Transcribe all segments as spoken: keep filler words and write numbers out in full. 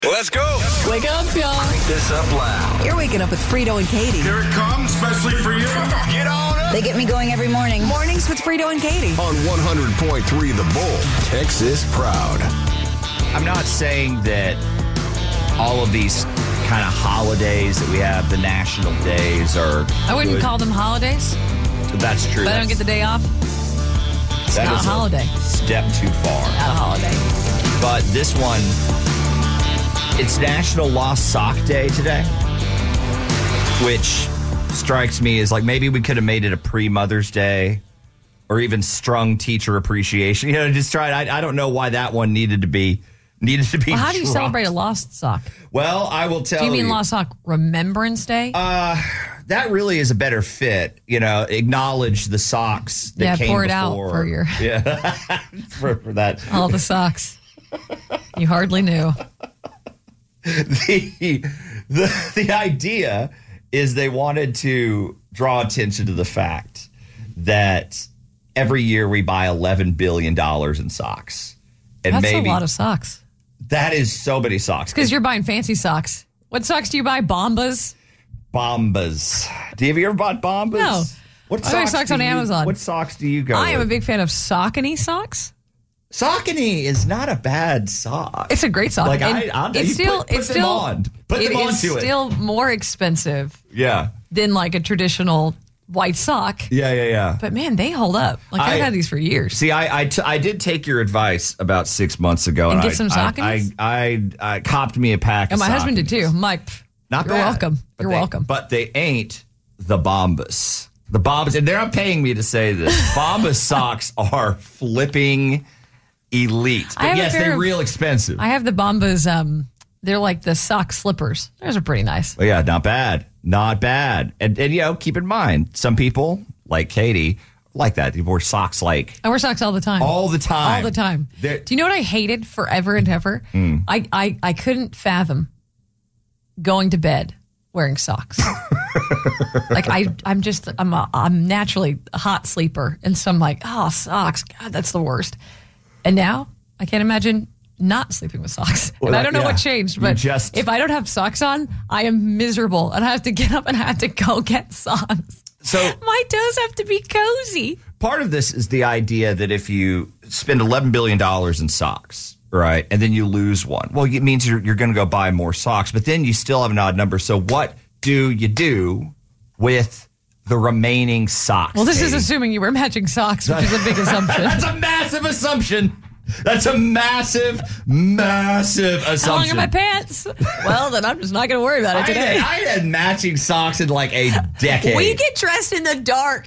Let's go. Wake up, y'all. Wake this up loud. You're waking up with Frito and Katie. Here it comes, especially for you. Get on up. They get me going every morning. Mornings with Frito and Katie. On one hundred point three The Bull, Texas proud. I'm not saying that all of these kind of holidays that we have, the national days, are I wouldn't good. call them holidays. That's true. If I don't get the day off, it's That not a is holiday. Step too far. Not a holiday. But this one, it's National Lost Sock Day today, which strikes me as like maybe we could have made it a pre-Mother's Day or even strung teacher appreciation. You know, just try. I, I don't know why that one needed to be needed to be. Well, how do you dropped. celebrate a lost sock? Well, I will tell Do you you. mean Lost Sock Remembrance Day? Uh, that really is a better fit. You know, acknowledge the socks that Yeah, came pour it out before. for your- yeah for, for that. All the socks. You hardly knew. the, the the idea is they wanted to draw attention to the fact that every year we buy eleven billion dollars in socks. And That's maybe a lot of socks. that is so many socks. Because you're buying fancy socks. What socks do you buy? Bombas? Bombas. Do you have you ever bought Bombas? No. What I buy socks do on you- Amazon. What socks do you go I am with? a big fan of Saucony socks. Saucony is not a bad sock. It's a great sock. Like, And I- I'll- it's you still, put- put it's them still, on. Put it them is onto it. still more expensive Yeah. than like a traditional white sock. Yeah, yeah, yeah. But man, they hold up. Like I- I've had these for years. See, I I, t- I did take your advice about six months ago. And get I, some I, Sauconys? I, I, I copped me a pack And of my husband did Sauconys. too. I'm like, pff, Not you're bad. welcome. But You're they- welcome. But they ain't the Bombas. The Bombas, and they're not paying me to say this. Bombas socks are flipping elite. I But have a yes, pair they're of- real expensive. I have the Bombas. Um, they're like the sock slippers. Those are pretty nice. But yeah, not bad. Not bad. And, and, you know, keep in mind, some people, like Katie, like that. They wear socks like I wear socks all the time. all the time. All the time. They're- Do you know what I hated forever and ever? Mm. I, I, I couldn't fathom going to bed wearing socks. Like I, I'm just, I'm, a, I'm naturally a hot sleeper, and so I'm like, oh, socks, God, that's the worst. And now I can't imagine not sleeping with socks. Well, and I that- don't know yeah. what changed, You but just- if I don't have socks on, I am miserable, and I have to get up and I have to go get socks. So My toes have to be cozy. part of this is the idea that if you spend eleven billion dollars in socks, right, and then you lose one, well, it means you're, you're going to go buy more socks, but then you still have an odd number. So what do you do with the remaining socks? Well, this is Katie? assuming you wear matching socks, which is a big assumption. That's a massive assumption. That's a massive, massive How long assumption. are my pants? Well, then I'm just not going to worry about it I today. had, I had matching socks in like a decade. We get dressed in the dark.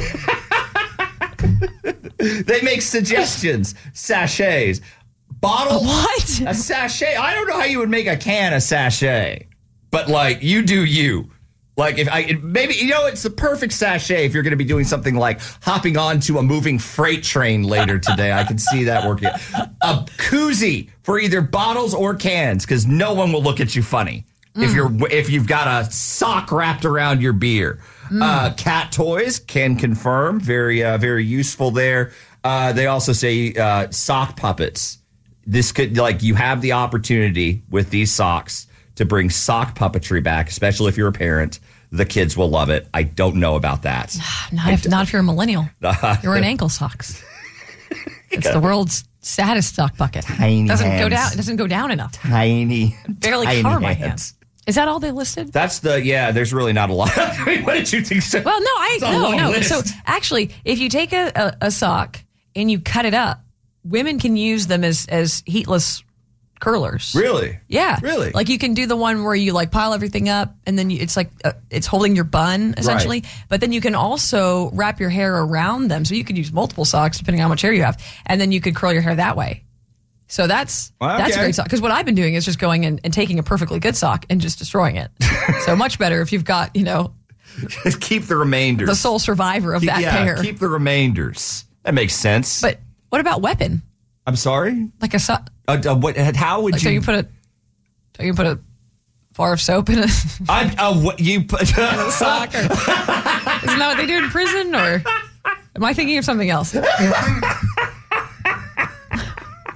They make suggestions, sachets, bottle. What? A sachet. I don't know how you would make a can a sachet, but like you do you. Like if I it- maybe you know it's the perfect sachet if you're going to be doing something like hopping onto a moving freight train later today. I can see that working. A koozie for either bottles or cans because no one will look at you funny if you're if you've got a sock wrapped around your beer. Uh, cat toys can confirm very uh, very useful there. Uh, they also say uh, sock puppets. This could like you have the opportunity with these socks to bring sock puppetry back, especially if you're a parent. The kids will love it. I don't know about that. Not if, not if you're a millennial. You're wearing ankle socks. It's the world's saddest sock bucket. Tiny doesn't go hands. down. It doesn't go down enough. Tiny, Barely tiny cover my hands. hands. Is that all they listed? That's the yeah. There's really not a lot. I mean, what did you think? So? Well, no, I It's a no long no. list. So actually, if you take a, a, a sock and you cut it up, women can use them as as heatless curlers. Really? Yeah. Really? Like you can do the one where you like pile everything up and then you, it's like uh, it's holding your bun essentially. But then you can also wrap your hair around them. So you could use multiple socks depending on how much hair you have. And then you could curl your hair that way. So that's Okay. that's a great sock. Because what I've been doing is just going in and taking a perfectly good sock and just destroying it. So much better if you've got, you know, Just keep the remainders. the sole survivor of that yeah, pair. keep the remainders. That makes sense. But what about weapon? I'm sorry. Like a sock? Uh, uh, what? How would Like so you? you put a so you put a bar of soap in a I, uh, what you put? sock? Or, isn't that what they do in prison? Or am I thinking of something else?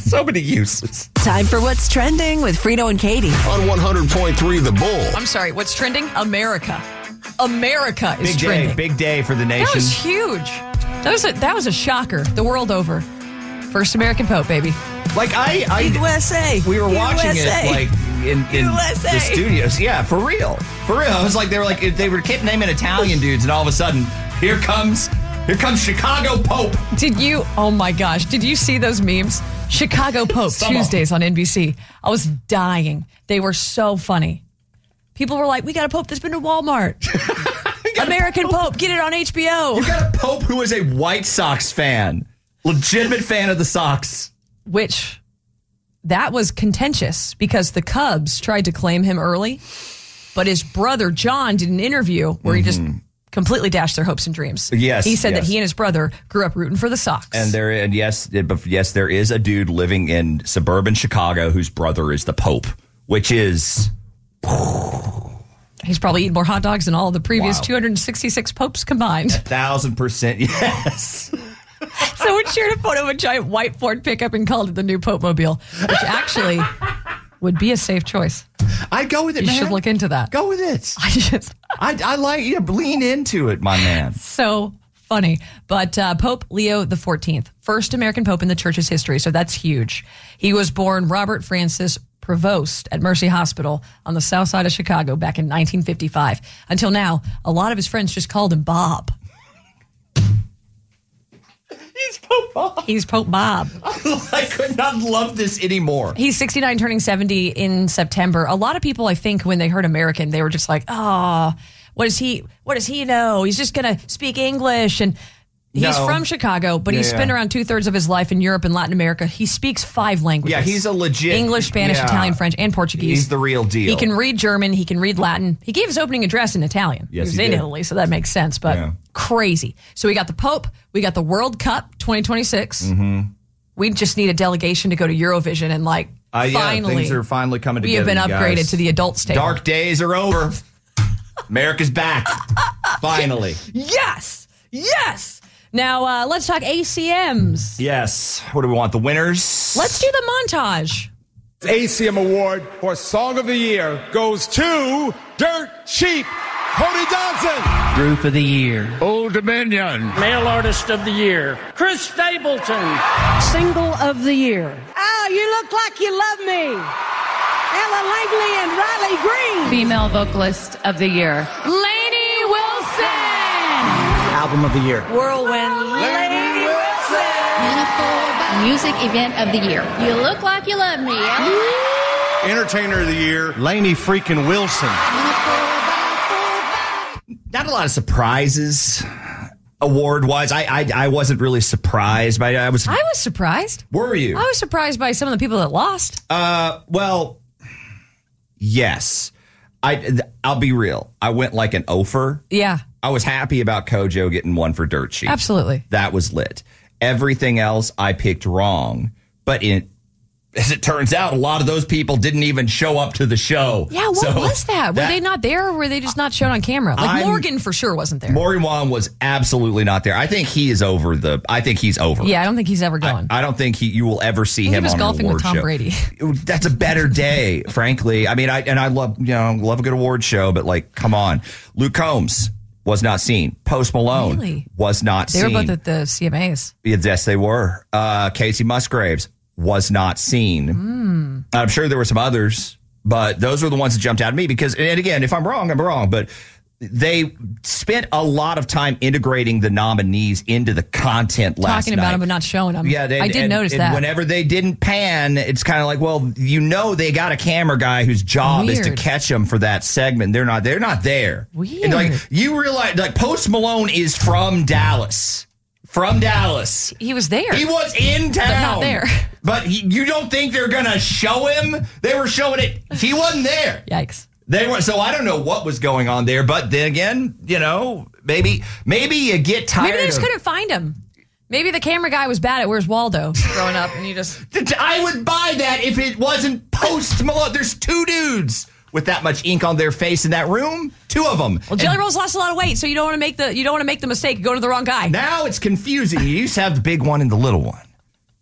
So many uses. Time for What's Trending with Frito and Katie. On one hundred point three The Bull. I'm sorry, what's trending? America. America is Big day, trending. big day for the nation. That was huge. That was a, that was a shocker. The world over. First American Pope, baby. Like I, I U S A. we were watching U S A. it like in, in U S A. the studios. Yeah, for real, for real. It was like they were like they were kept naming Italian dudes, and all of a sudden, here comes here comes Chicago Pope. Did you? Oh my gosh! Did you see those memes? Chicago Pope Some of Tuesdays on N B C. I was dying. They were so funny. People were like, "We got a Pope that's been to Walmart." American Pope. Pope, get it on H B O. You got a Pope who is a White Sox fan, legitimate fan of the Sox. Which that was contentious because the Cubs tried to claim him early, but his brother John did an interview where mm-hmm. he just completely dashed their hopes and dreams. Yes, he said yes. that he and his brother grew up rooting for the Sox. And there, and yes, but yes, there is a dude living in suburban Chicago whose brother is the Pope, which is. He's probably eaten more hot dogs than all the previous Wow. two hundred sixty-six popes combined. A thousand percent, yes. Someone shared a photo of a giant white Ford pickup and called it the new Pope Mobile, which actually would be a safe choice. I'd go with it, You man. should look into that. Go with it. I just I, I like you. Yeah, lean into it, my man. so funny. But uh, Pope Leo the fourteenth, first American Pope in the church's history, so that's huge. He was born Robert Francis Prevost at Mercy Hospital on the south side of Chicago back in nineteen fifty-five. Until now, a lot of his friends just called him Bob. He's Pope Bob. He's Pope Bob. I could not love this anymore. He's sixty-nine, turning seventy in September. A lot of people, I think, when they heard American, they were just like, oh, what does he, what does he know? He's just going to speak English. And he's No. from Chicago, but Yeah, he's spent yeah. around two thirds of his life in Europe and Latin America. He speaks five languages. Yeah, he's a legit- English, Spanish, yeah. Italian, French, and Portuguese. He's the real deal. He can read German. He can read Latin. He gave his opening address in Italian. Yes, he was he in did. Italy, so that makes sense. But Yeah. crazy. So we got the Pope. We got the World Cup twenty twenty-six. Mm-hmm. We just need a delegation to go to Eurovision and like Uh, yeah, finally. things are finally coming We together. have been you upgraded guys. to the adults table. Dark days are over. America's back. Finally. Yes, yes. Now uh, let's talk A C Ms. Yes. What do we want? The winners? Let's do the montage. A C M Award for Song of the Year goes to Dirt Cheap, Cody Johnson. Group of the Year. Old Dominion. Male Artist of the Year. Chris Stapleton. Single of the Year. Oh, you look like you love me. Ella Langley and Riley Green. Female Vocalist of the Year. Lainey Wilson. Album of the Year. Whirlwind Lady Wilson. Music Event of the Year. You look like you love me. Entertainer of the Year. Lainey freaking Wilson. Not a lot of surprises award wise. I, I I wasn't really surprised, but I was. I was surprised. Were you? I was surprised by some of the people that lost. Uh, well, yes. I I'll be real. I went like an ofer. Yeah, I was happy about Kojo getting one for Dirt Cheap. absolutely. That was lit. Everything else I picked wrong, but in. As it turns out, a lot of those people didn't even show up to the show. Yeah, what So was that? Were that- they not there or were they just not shown on camera? Like I'm- Morgan for sure wasn't there. Morgan Wallen was absolutely not there. I think he is over the. I think he's over. yeah, I don't think he's ever going. I don't think he. You will ever see He him was on golfing an with award Tom show. Brady. That's a better day, frankly. I mean, I and I love you know love a good award show, but like, come on, Luke Combs was not seen. Post Malone Really? was not they seen. were both at the C M As. Yes, they were. Uh, Casey Musgraves was not seen. Mm. I'm sure there were some others, but those were the ones that jumped out at me because, and again, if I'm wrong, I'm wrong, but they spent a lot of time integrating the nominees into the content last Talking about night. them but not showing them. Yeah, they, I did and, notice and that. Whenever they didn't pan, it's kind of like, well, you know, they got a camera guy whose job is to Weird. catch them for that segment. They're not. They're not there. Weird. And like you realize, like Post Malone is from Dallas. From Dallas. He was there. He was in town. not there. But he, you don't think they're going to show him? They were showing it. He wasn't there. Yikes. They were. So I don't know what was going on there. But then again, you know, maybe maybe you get tired Maybe they just of- couldn't find him. Maybe the camera guy was bad at Where's Waldo growing up and you just... I would buy that if it wasn't Post Malone. There's two dudes with that much ink on their face in that room. Two of them. Well, Jelly And Roll's lost a lot of weight, so you don't want to make the you don't want to make the mistake of going to the wrong guy. now it's confusing. You used to have the big one and the little one.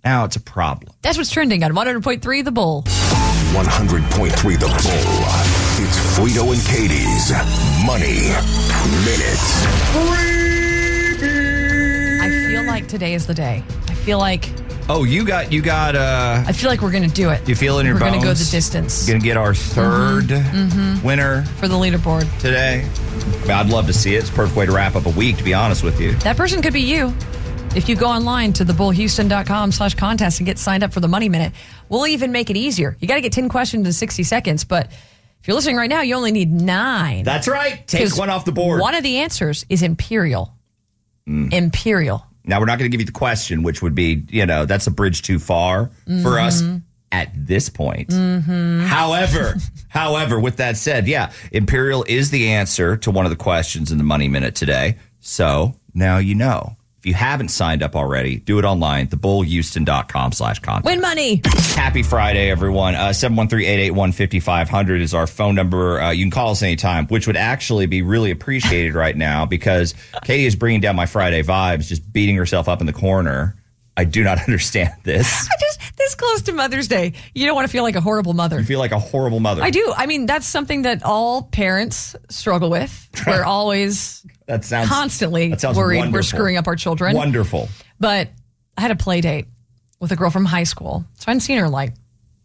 Now it's a problem. That's what's trending on one hundred point three The Bull. one hundred point three The Bull. It's Frito and Katie's Money Minute. I feel like today is the day. I feel like Oh, you got, you got, uh, I feel like we're going to do it. you feel in your We're bones? going to go the distance. Going to get our third Mm-hmm. winner For the leaderboard. today. I mean, I'd love to see it. It's a perfect way to wrap up a week, to be honest with you. That person could be you. If you go online to thebullhouston.com slash contest and get signed up for the Money Minute, we'll even make it easier. You got to get ten questions in sixty seconds, but if you're listening right now, you only need nine. That's right. Take 'Cause one off the board. One of the answers is Imperial. Mm. Imperial. Now, we're not going to give you the question, which would be, you know, that's a bridge too far Mm-hmm. for us at this point. Mm-hmm. However, however, with that said, yeah, Imperial is the answer to one of the questions in the Money Minute today. So now you know. If you haven't signed up already, do it online, thebullhouston.com slash contest. Win money. Happy Friday, everyone. Uh, seven one three, eight eight one, five five zero zero is our phone number. Uh, you can call us anytime, which would actually be really appreciated right now because Katie is bringing down my Friday vibes, just beating herself up in the corner. I do not understand this. I just, this close to Mother's Day, you don't want to feel like a horrible mother. You feel like a horrible mother. I do. I mean, that's something that all parents struggle with. We're always That sounds constantly that sounds worried wonderful. we're screwing up our children. Wonderful. But I had a play date with a girl from high school. So I hadn't seen her in like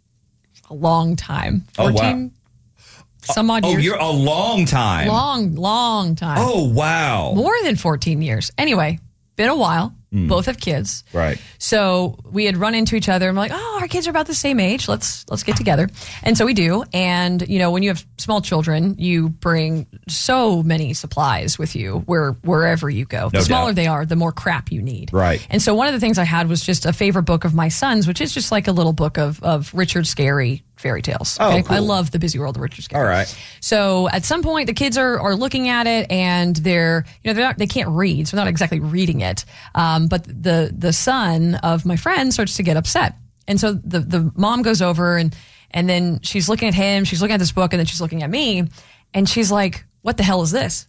a long time. Oh, wow. fourteen some odd Oh, years. you're a long time. Long, long time. Oh, wow. More than fourteen years. Anyway, been a while. Mm. Both have kids. Right. So we had run into each other and we're like, oh, our kids are about the same age. Let's let's get together. And so we do. And, you know, when you have small children, you bring so many supplies with you where wherever you go. The No smaller doubt. they are, the more crap you need. Right. And so one of the things I had was just a favorite book of my son's, which is just like a little book of, of Richard Scarry fairy tales. Oh, Okay? cool. I love The Busy World of Richard Scarry. All right. So at some point, the kids are, are looking at it and they're, you know, they're not, they can't read, so they're not exactly reading it. Um, but the the son of my friend starts to get upset, and so the the mom goes over and and then she's looking at him, she's looking at this book, and then she's looking at me, and she's like, "What the hell is this?"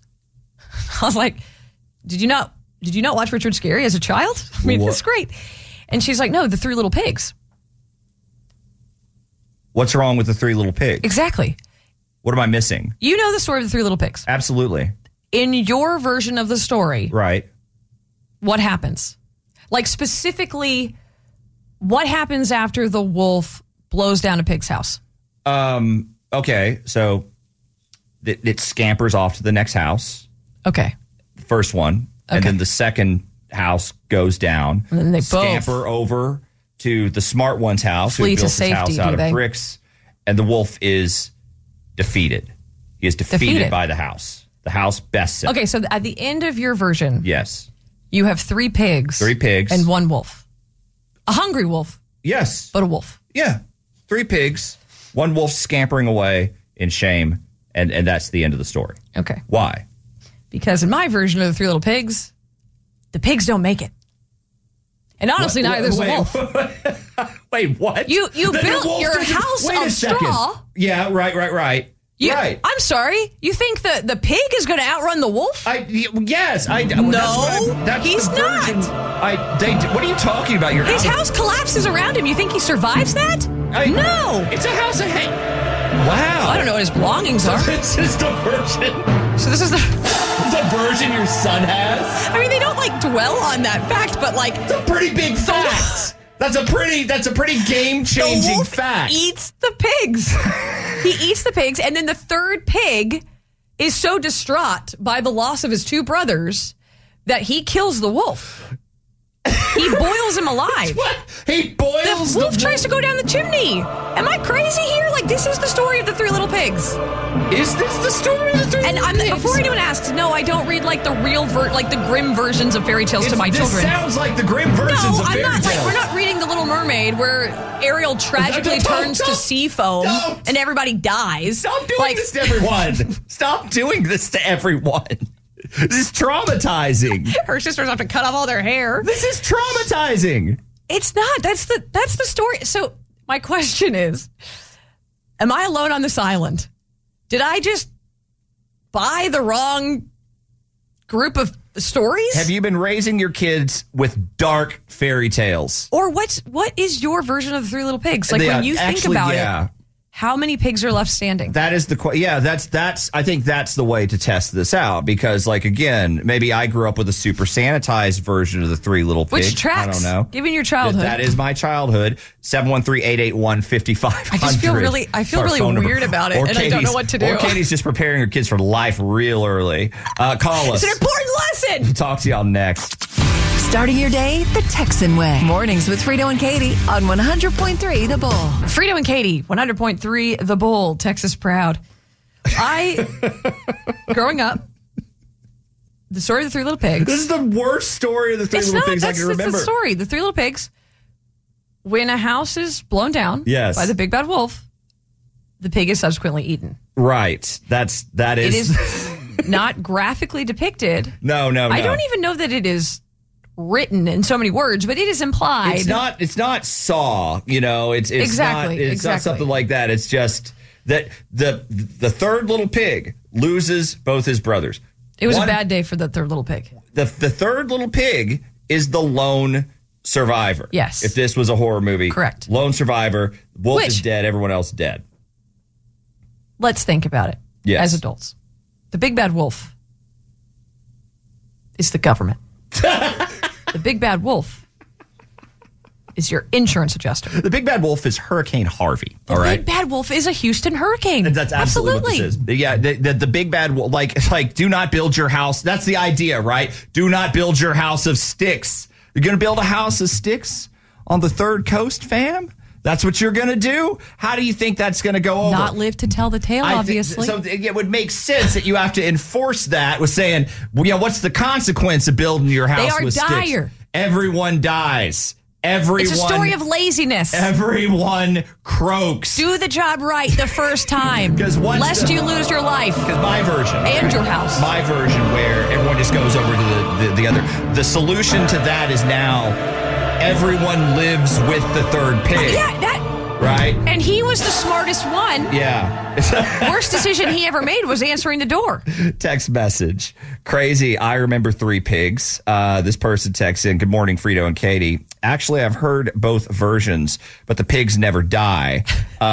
I was like, "Did you not did you not watch Richard Scarry as a child? I mean, What? it's great." And she's like, "No, The Three Little Pigs." What's wrong with the Three Little Pigs? Exactly. What am I missing? You know the story of the Three Little Pigs. Absolutely. In your version of the story, Right. what happens? Like specifically, what happens after the wolf blows down a pig's house? Um. Okay. So it, it scampers off to the next house. Okay. The first one, and Okay. then the second house goes down. And then they both scamper over to the smart one's house, flee who to built his safety, house out do of they? bricks, and the wolf is defeated. He is defeated, Defeated. by the house. The house bests him. Okay, so at the end of your version, Yes. you have three pigs. Three pigs. And one wolf. A hungry wolf, Yes. but a wolf. Yeah. Three pigs. One wolf scampering away in shame, and and that's the end of the story. Okay. Why? Because in my version of the Three Little Pigs, the pigs don't make it. And honestly, What- neither does the wait, wolf. Wait, what? You you The- the built wolf your doesn't- house wait a of second. straw. Yeah, right, right, right. You, right. I'm sorry. You think the, the pig is going to outrun the wolf? I y- yes, I No, that's what I, that's he's the version. not. I they what are you talking about? Your His house collapses around him. You think he survives that? I- no. It's a house of hay. Wow. I don't know what his belongings are. This is the version. So this is the. The version your son has. I mean, they don't like dwell on that fact, but like It's a pretty big fact. That's a pretty. That's a pretty game the changing wolf fact. eats the pigs. He eats the pigs, and then the third pig is so distraught by the loss of his two brothers that he kills the wolf. He boils him alive. What? He boils The wolf the tries to go down the chimney. Am I crazy here? Like, this is the story of the Three Little Pigs. Is this the story of the three? And little I'm, pigs? before anyone asks, no, I don't read like the real, ver- like the grim versions of fairy tales to It's- my this children. sounds like the grim versions No, of I'm fairy not. Like, tales. we're not reading The Little Mermaid, where Ariel tragically Don't- turns to don't- sea foam don't. and everybody dies. Stop doing like, this to everyone. Stop doing this to everyone. This is traumatizing. Her sisters have to cut off all their hair. This is traumatizing. It's not. That's the that's the story. So my question is, am I alone on this island? Did I just buy the wrong group of stories? Have you been raising your kids with dark fairy tales? Or what's what is your version of the Three Little Pigs? Like Yeah, when you think actually, about yeah. it, how many pigs are left standing? That is the que- yeah. That's that's. I think that's the way to test this out because, like, again, maybe I grew up with a super sanitized version of the Three Little Pigs. Which tracks? I don't know. Given your childhood, That is my childhood. seven one three, eight eight one, five five hundred. I just feel really, I feel really weird about it, Or and I don't know Katie's- what to do. Or Katie's just preparing her kids for life real early. Uh, call us. It's an important lesson. Talk to y'all next. Starting your day the Texan way. Mornings with Frito and Katie on one hundred point three The Bull. Frito and Katie, one hundred point three The Bull, Texas proud. I, growing up, the story of the Three Little Pigs. This is the worst story of the Three It's Little not, Pigs I that's, can that's remember. the story. The Three Little Pigs, when a house is blown down Yes. by the big bad wolf, the pig is subsequently eaten. Right. That's that It is. is not graphically depicted. no, no, no. I don't even know that it is written in so many words, but it is implied. It's not. It's not Saw. You know. It's it's Exactly, Not, it's exactly. not something like that. It's just that the the third little pig loses both his brothers. It was One- a bad day for the third little pig. The the third little pig is the lone survivor. Yes. If this was a horror movie, Correct. Lone survivor. Wolf Which- is dead. Everyone else dead. Let's think about it Yes. as adults. The big bad wolf is the government. The big bad wolf is your insurance adjuster. The big bad wolf is Hurricane Harvey. The all right. big bad wolf is a Houston hurricane. That's absolutely, what this is. Yeah, the, the, the big bad wolf, like like do not build your house. That's the idea, right? Do not build your house of sticks. You're going to build a house of sticks on the third coast, fam? That's what you're going to do? How do you think that's going to go over? Not live to tell the tale, I thi- obviously. so it would make sense that you have to enforce that with saying, well, you know, what's the consequence of building your house are with dire. sticks? Everyone dies. Everyone. It's a story of laziness. Everyone croaks. Do the job right the first time, 'Cause once lest the- you lose your life. Because my version. And your house. My version where everyone just goes over to the, the, the other. The solution to that is now everyone lives with the third pig. Yeah, that. Right? And he was the smartest one. Yeah. Worst decision he ever made was answering the door. Text message. Crazy. I remember three pigs. Uh, this person texts in, good morning, Frito and Katie. Actually, I've heard both versions, but the pigs never die.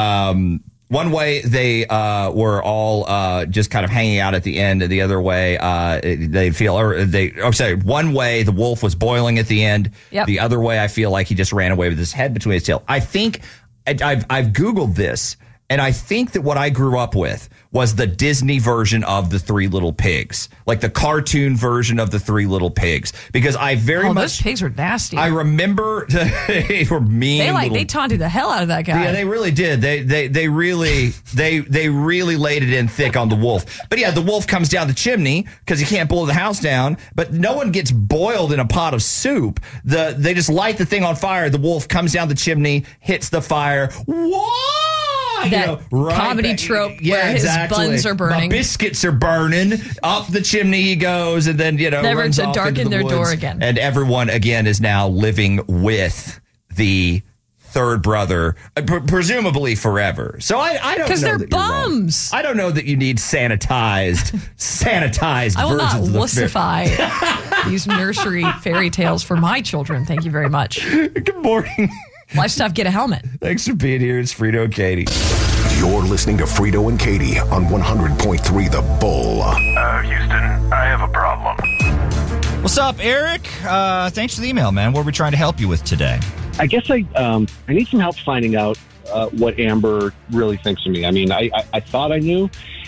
Um, one way they uh, were all uh, just kind of hanging out at the end, and the other way uh, they feel, or they, oh, sorry, one way the wolf was boiling at the end. Yep. The other way I feel like he just ran away with his head between his tail. I think I've, I've Googled this. And I think that what I grew up with was the Disney version of the Three Little Pigs, like the cartoon version of the Three Little Pigs, because I very Oh, much those pigs were nasty. I remember they were mean. they like little, they taunted the hell out of that guy. yeah, they really did. They they they really they they really laid it in thick on the wolf. But yeah, the wolf comes down the chimney because he can't blow the house down. But no one gets boiled in a pot of soup. The they just light the thing on fire. The wolf comes down the chimney, hits the fire. Whoa! You That know, right comedy back- trope yeah, where his exactly. buns are burning. My biscuits are burning. Up the chimney he goes, and then you know Never runs to off darken into the their door woods. again. And everyone again is now living with the third brother, uh, pre- presumably forever. So I, I don't know 'Cause they're that you're wrong. bums. I don't know that you need sanitized, sanitized I will not versions of the wussify these nursery fairy tales for my children. Thank you very much. Good morning. Life stuff, get a helmet. Thanks for being here. It's Frito and Katie. You're listening to Frito and Katie on one hundred point three The Bull. Uh, Houston, I have a problem. What's up, Eric? Uh, thanks for the email, man. What are we trying to help you with today? I guess I um, I need some help finding out uh, what Amber really thinks of me. I mean, I, I, I thought I knew,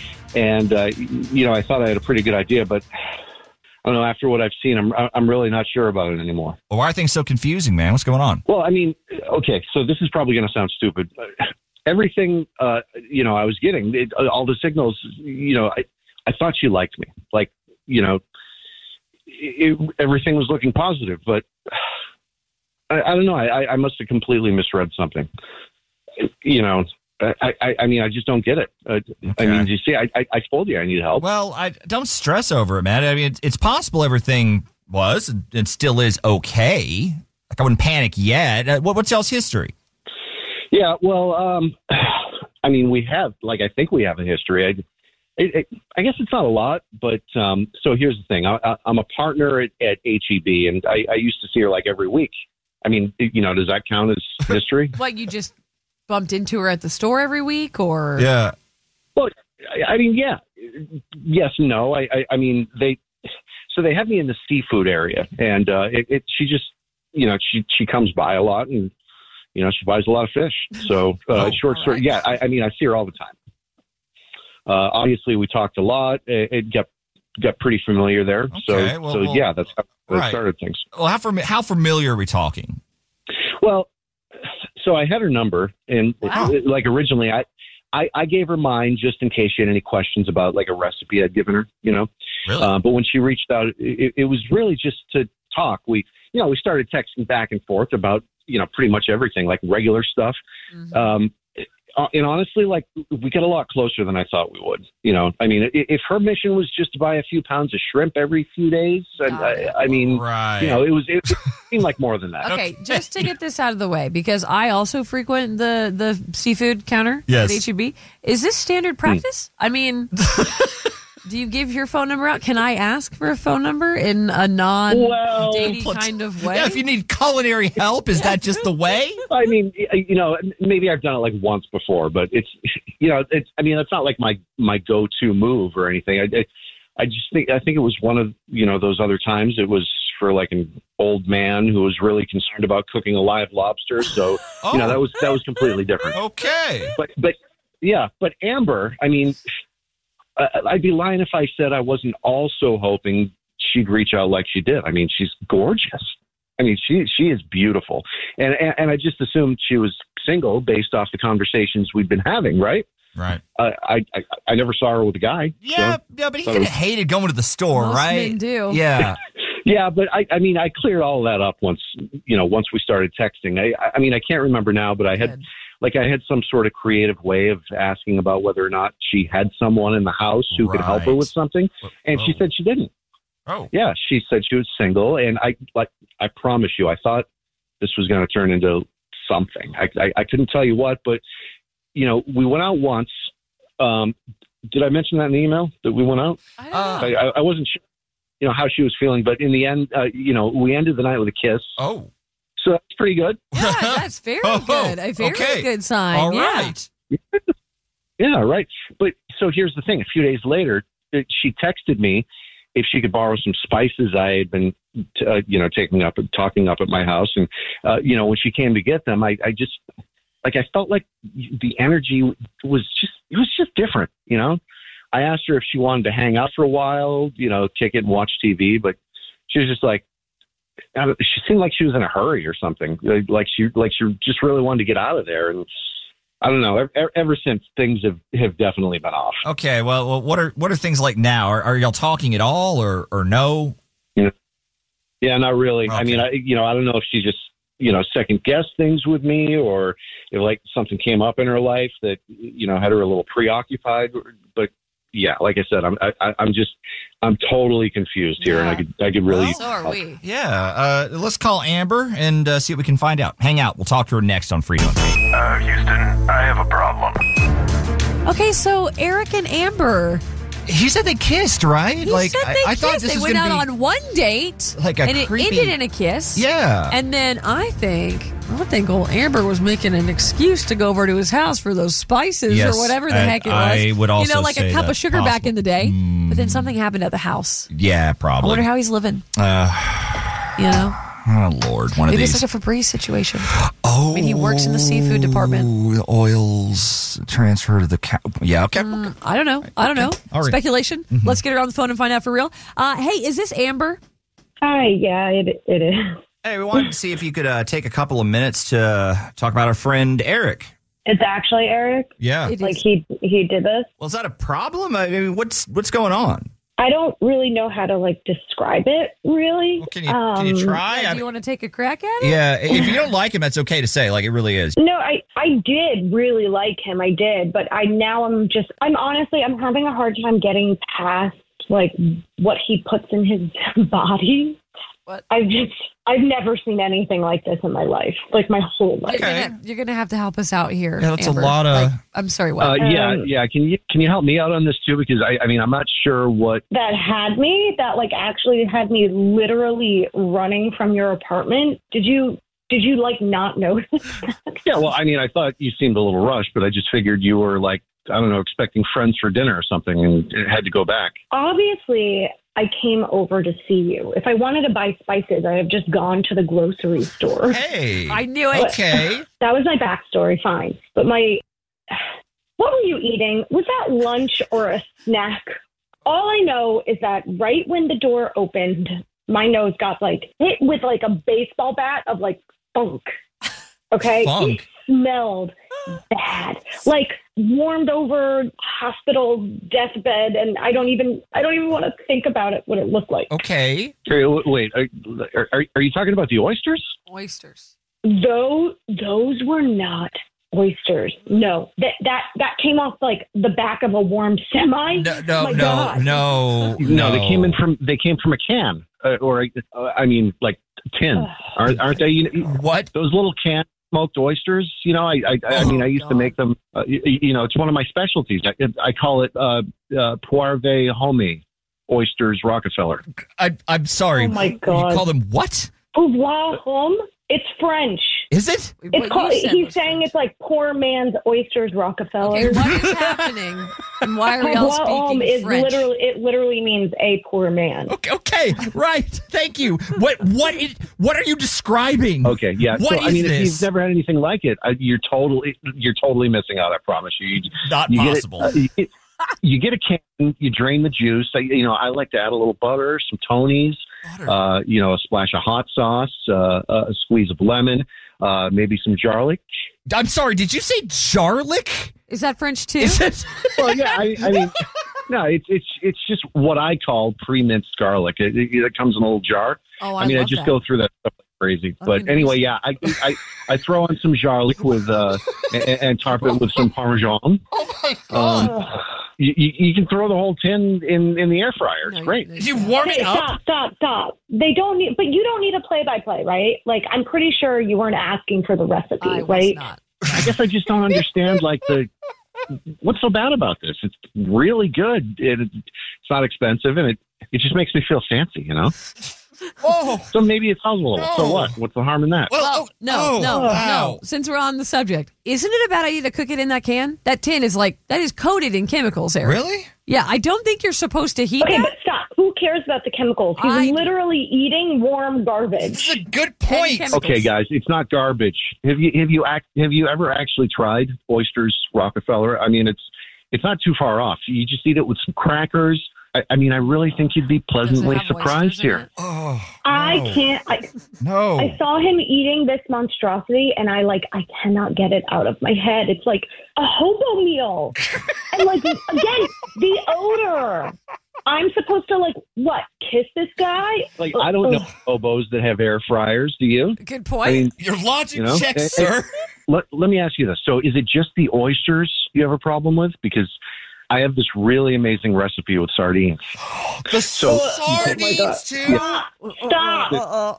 and uh, you know, I thought I had a pretty good idea, but I don't know. After what I've seen, I'm I'm really not sure about it anymore. Well, why are things so confusing, man? What's going on? Well, I mean, okay, so this is probably going to sound stupid. Everything, uh, you know, I was getting it, all the signals. You know, I I thought she liked me. Like, you know, it, everything was looking positive, but I, I don't know. I, I must have completely misread something. You know, I, I, I mean, I just don't get it. Uh, Okay. I mean, you see, I, I, I told you I need help. Well, I don't stress over it, man. I mean, it's, it's possible everything was and it still is okay. Like, I wouldn't panic yet. Uh, what, what's y'all's history? Yeah, well, um, I mean, we have, like, I think we have a history. I, it, it, I guess it's not a lot, but um, so here's the thing. I, I, I'm a partner at, at H E B, and I, I used to see her like every week. I mean, you know, does that count as history? What, you just bumped into her at the store every week, or? Yeah. Well, I, I mean, yeah. Yes and no. I, I, I mean, they, so they have me in the seafood area, and uh, it, it, she just, you know, she, she comes by a lot, and, you know, she buys a lot of fish. So uh, Oh, short story. right. Yeah. I, I mean, I see her all the time. Uh, obviously we talked a lot. It, it got, got pretty familiar there. Okay, so, well, so well, yeah, that's how I right. started things. Well, how fam- how familiar are we talking? Well, so I had her number, and Wow. it- like originally, I, I, I gave her mine just in case she had any questions about like a recipe I'd given her, you know. Really? Uh, but when she reached out, it, it was really just to talk. We, you know, we started texting back and forth about, you know, pretty much everything, like regular stuff. Mhm. Um, and honestly, like we get a lot closer than I thought we would. You know, I mean, i- if her mission was just to buy a few pounds of shrimp every few days, and Got it. I, I mean, Right. you know, it was it, it seemed like more than that. Okay, just to get this out of the way, because I also frequent the, the seafood counter Yes. at H E B. Is this standard practice? I mean, do you give your phone number out? Can I ask for a phone number in a non-dating Well, kind of way? Yeah, if you need culinary help, is that just the way? I mean, you know, maybe I've done it like once before, but it's, you know, it's, I mean, it's not like my, my go-to move or anything. I, I, I just think, I think it was one of, you know, those other times it was for like an old man who was really concerned about cooking a live lobster. So, Oh. you know, that was, that was completely different. Okay. But, but yeah, but Amber, I mean, I, I'd be lying if I said I wasn't also hoping she'd reach out like she did. I mean, she's gorgeous. I mean, she she is beautiful, and and, and I just assumed she was single based off the conversations we'd been having, right? Right. Uh, I, I I never saw her with a guy. Yeah, so- yeah, but he so- could have hated going to the store, Most right? men do. Yeah. Yeah, but I, I mean, I cleared all that up once, you know, once we started texting. I, I mean, I can't remember now, but I had, Good. like, I had some sort of creative way of asking about whether or not she had someone in the house who could help her Right. with something, and she Oh. said she didn't. Oh. Yeah, she said she was single, and I, like, I promise you, I thought this was going to turn into something. I, I, I couldn't tell you what, but you know, we went out once. Um, did I mention that in the email that we went out? I don't Uh, know. I, I wasn't sure, you know, how she was feeling, but in the end, uh, you know, we ended the night with a kiss. Oh. So that's pretty good. Yeah, that's very Oh, good. A very okay. good sign. All yeah. right. Yeah, right. But so here's the thing. A few days later, it, she texted me if she could borrow some spices I had been, uh, you know, taking up and talking up at my house. And, uh, you know, when she came to get them, I, I just, like, I felt like the energy was just, it was just different, you know? I asked her if she wanted to hang out for a while, you know, kick it and watch T V, but she was just like, I don't- she seemed like she was in a hurry or something. Like like she, like she just really wanted to get out of there. And I don't know. Ever, ever since, things have, have definitely been off. Okay. Well, well, what are what are things like now? Are, are y'all talking at all, or or no? Yeah, not really. I Okay. mean, I, you know, I don't know if she just, you know, second guessed things with me, or if like something came up in her life that, you know, had her a little preoccupied. But yeah, like I said, I'm, I, I'm just, I'm totally confused here, and I could, I could really. So are we. Yeah. Uh, let's call Amber and uh, see what we can find out. Hang out. We'll talk to her next on Freedom. Uh, Houston, I have a problem. Okay, so Eric and Amber. He said they kissed, right? He like said I, they I thought kissed. this They was went gonna out be on one date, like a and it creepy- ended in a kiss. Yeah. And then I think, I think old Amber was making an excuse to go over to his house for those spices Yes, or whatever the I- heck it was. I would also you know, like say a cup of that's sugar back possible. in the day. Mm. But then something happened at the house. Yeah, I probably. wonder how he's living. Uh, You know, oh Lord, one of maybe these. it's like a Febreze situation. Oh, Maybe he works in the seafood department. The oils transfer to the cow. Yeah, okay. Mm, I don't know. I don't know. All right. Speculation. Mhm. Let's get her on the phone and find out for real. Uh, hey, is this Amber? Hi, yeah, it it is. Hey, we wanted to see if you could uh, take a couple of minutes to talk about our friend Eric. It's actually Eric. Yeah. Like he he did this. Well, is that a problem? I mean, what's what's going on? I don't really know how to like describe it. Really. Well, can you can you try? Do you want to take a crack at it? Yeah, if you don't like him, that's okay to say. Like, it really is. No, I I did really like him. I did, but I now I'm just I'm honestly I'm having a hard time getting past like what he puts in his body. What? I've just, I've never seen anything like this in my life, like my whole life. You're gonna, you're gonna have to help us out here. Yeah, that's a Amber. lot of- Like, I'm sorry. What? Uh, yeah, yeah. Can you can you help me out on this too? Because I, I mean, I'm not sure what. That had me, that like actually had me literally running from your apartment. Did you, did you like not notice that? Yeah, well, I mean, I thought you seemed a little rushed, but I just figured you were like, I don't know, expecting friends for dinner or something and had to go back. Obviously, I came over to see you. If I wanted to buy spices, I have just gone to the grocery store. Hey. I knew it. Okay. That was my backstory, fine. But my, what were you eating? Was that lunch or a snack? All I know is that right when the door opened, my nose got like hit with like a baseball bat of like funk. Okay? Funk? It smelled bad. Like warmed over hospital deathbed, and I don't even I don't even want to think about it, what it looked like. Okay. Hey, wait, are, are, are you talking about the oysters? Oysters. Those those were not oysters. No, that that that came off like the back of a warm semi. No, no, My no, God. no, No, they came in from they came from a can, uh, or uh, I mean, like tin. Aren't, aren't they? You know, what? Those little can smoked oysters. You know, I I, I mean, I used to make them. Uh, you, you know, it's one of my specialties. I, I call it uh, uh, poirve homie oysters Rockefeller. I, I'm sorry. Oh my God. You call them what? Pouvoir homme. It's French. Is it? It's called. He's saying it's like poor man's oysters Rockefeller. Okay, what is happening? And why are we all Pouvoir homme speaking is French? literally it literally means a poor man. Okay, okay, right. Thank you. What what is, what are you describing? Okay, yeah. What so is I mean, this? if you've never had anything like it, uh, you're totally you're totally missing out. I promise you. you Not you possible. Get it, uh, you, get, you get a can, you drain the juice. I, you know, I like to add a little butter, some Tony's, uh, you know, a splash of hot sauce, uh, a squeeze of lemon, uh, maybe some garlic. I'm sorry. Did you say garlic? Is that French too? Is it? Well, yeah. I, I mean, no, it's it's it's just what I call pre-minced garlic. It, it, it comes in a little jar. Oh, I I mean, love I just that. go through that stuff like crazy. Oh, But you anyway, know. yeah, I, I I throw on some garlic with uh and, and top it with some Parmesan. Oh my god! Um, you, you you can throw the whole tin in, in the air fryer. It's No, great. you- you warm Hey, it up. stop, stop, stop. They don't need, but you don't need a play-by-play, right? Like, I'm pretty sure you weren't asking for the recipe, I was right? not. I guess I just don't understand like the what's so bad about this. It's really good. It, it's not expensive, and it it just makes me feel fancy, you know. Oh, So maybe it sounds a little. So No. what? What's the harm in that? well, Well, oh, no, oh, no, wow. no. Since we're on the subject, isn't it a bad idea to cook it in that can? That tin is like that is coated in chemicals, Eric. Really? Yeah, I don't think you're supposed to heat Okay, that. but stop. Who cares about the chemicals? He's I do. literally eating warm garbage. This is a good point. chemicals. Okay, guys, it's not garbage. Have you have you act, have you ever actually tried oysters Rockefeller? I mean, it's it's not too far off. You just eat it with some crackers. I, I mean, I really think you'd be Does it pleasantly have surprised oysters in here. it? Oh, I no. can't. I, No. I saw him eating this monstrosity, and I like I cannot get it out of my head. It's like a hobo meal, and like again, the odor. I'm supposed to like what? Kiss this guy? Like, I don't know hobos that have air fryers. Do you? Good point. I mean, Your logic You know, checks, and- sir. let, let me ask you this. So is it just the oysters you have a problem with? Because I have this really amazing recipe with sardines. The So- sardines Oh my God. too. Stop!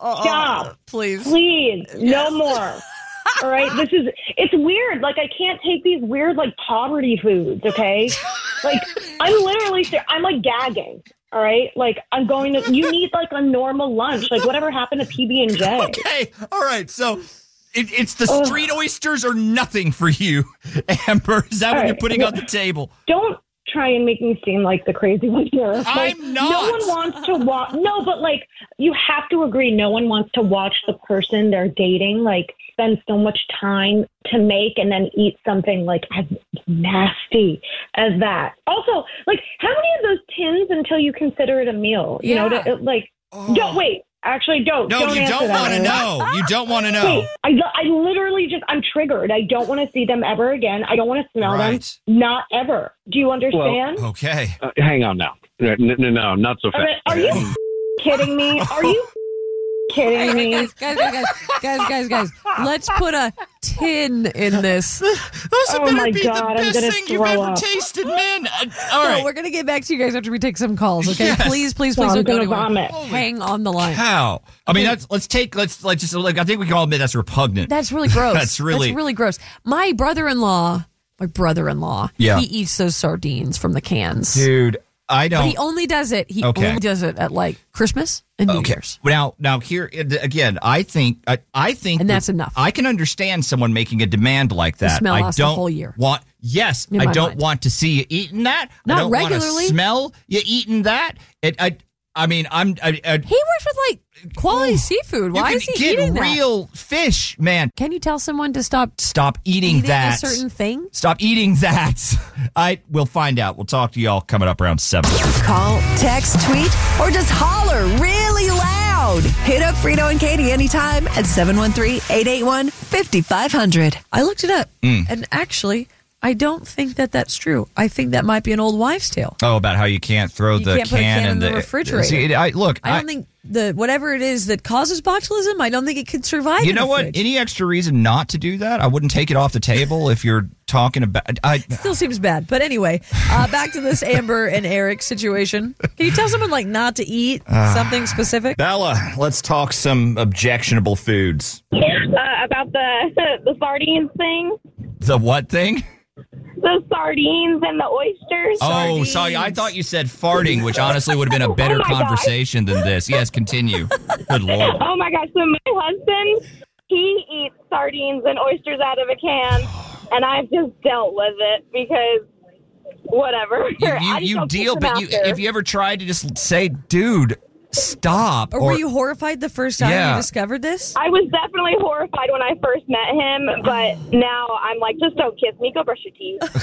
Stop! Please. Please, no more. All right, this is it's weird. Like I can't take these weird like poverty foods. Okay, like I'm literally I'm like gagging. All right, like I'm going to. You need like a normal lunch. Like whatever happened to P B and J? Okay. All right. So it, it's the Ugh. street oysters or nothing for you, Amber. Is that All what right. you're putting on the table? Don't try and make me seem like the crazy one here. Like, I'm not. No one wants to watch. No, but like you have to agree. No one wants to watch the person they're dating like spend so much time to make and then eat something like as nasty as that. Also, like how many of those tins until you consider it a meal? You know, Yeah. to, like don't wait. Actually, don't. No, don't you answer don't that, want to Aaron. know. You don't want to know. Wait, I, I literally just, I'm triggered. I don't want to see them ever again. I don't want to smell Right. them. Not ever. Do you understand? Okay. Uh, hang on now. No, no, no, not so Are, fast. are you kidding me? Are you kidding me? Guys, guys, guys, guys, guys, guys. Let's put a tin in this. Those Oh better my be God, the I'm best gonna thing you've throw ever up. tasted, man. Uh, all No, right. we're gonna get back to you guys after we take some calls. Okay, Yes. please, please, No, please I'm don't go gonna anywhere. vomit. Hang on the line. How? I mean, that's let's take let's let's just like I think we can all admit that's repugnant. That's really gross. That's really- That's really gross. My brother-in-law, my brother-in-law, Yeah. he eats those sardines from the cans. Dude, I But don't. he only does it. He Okay. only does it at like Christmas and New Okay. Year's. Now, now here again, I think I, I think And that that's enough. I can understand someone making a demand like that. smell I lasts the don't whole year. want. Yes, In I my don't mind. want to see you eating that. Not I don't want regularly. to smell you eating that. It. I. I mean, I'm. I, I, He works with like quality seafood. Why you is can he get eating that? real fish, man. Can you tell someone to stop Stop eating, eating that. a certain thing? Stop eating that. I. We'll find out. We'll talk to y'all coming up around seven. Call, text, tweet, or just holler really loud. Hit up Frito and Katie anytime at seven one three, eight eight one, five five zero zero. I looked it up, Mm. and actually, I don't think that that's true. I think that might be an old wives' tale. Oh, about how you can't throw You the can't put a can can in in the refrigerator. See, I, look, I don't think the whatever it is that causes botulism, I don't think it could survive. You in know a what? fridge. Any extra reason not to do that? I wouldn't take it off the table if you're talking about. I Still seems bad, but anyway, uh, back to this Amber and Eric situation. Can you tell someone like not to eat Uh, something specific? Bella, let's talk some objectionable foods. Uh, about the the sardines thing, The what thing? the sardines and the oysters. Oh, sorry. I thought you said farting, which honestly would have been a better Oh my God. conversation than this. Yes, continue. Good lord. Oh my gosh! So my husband, he eats sardines and oysters out of a can, and I've just dealt with it because whatever. You, I you, just you don't deal, kiss but him you, after. if you ever tried to just say, dude, stop. Or, were you horrified the first time Yeah. you discovered this? I was definitely horrified when I first met him, but now I'm like, just don't kiss me. Go brush your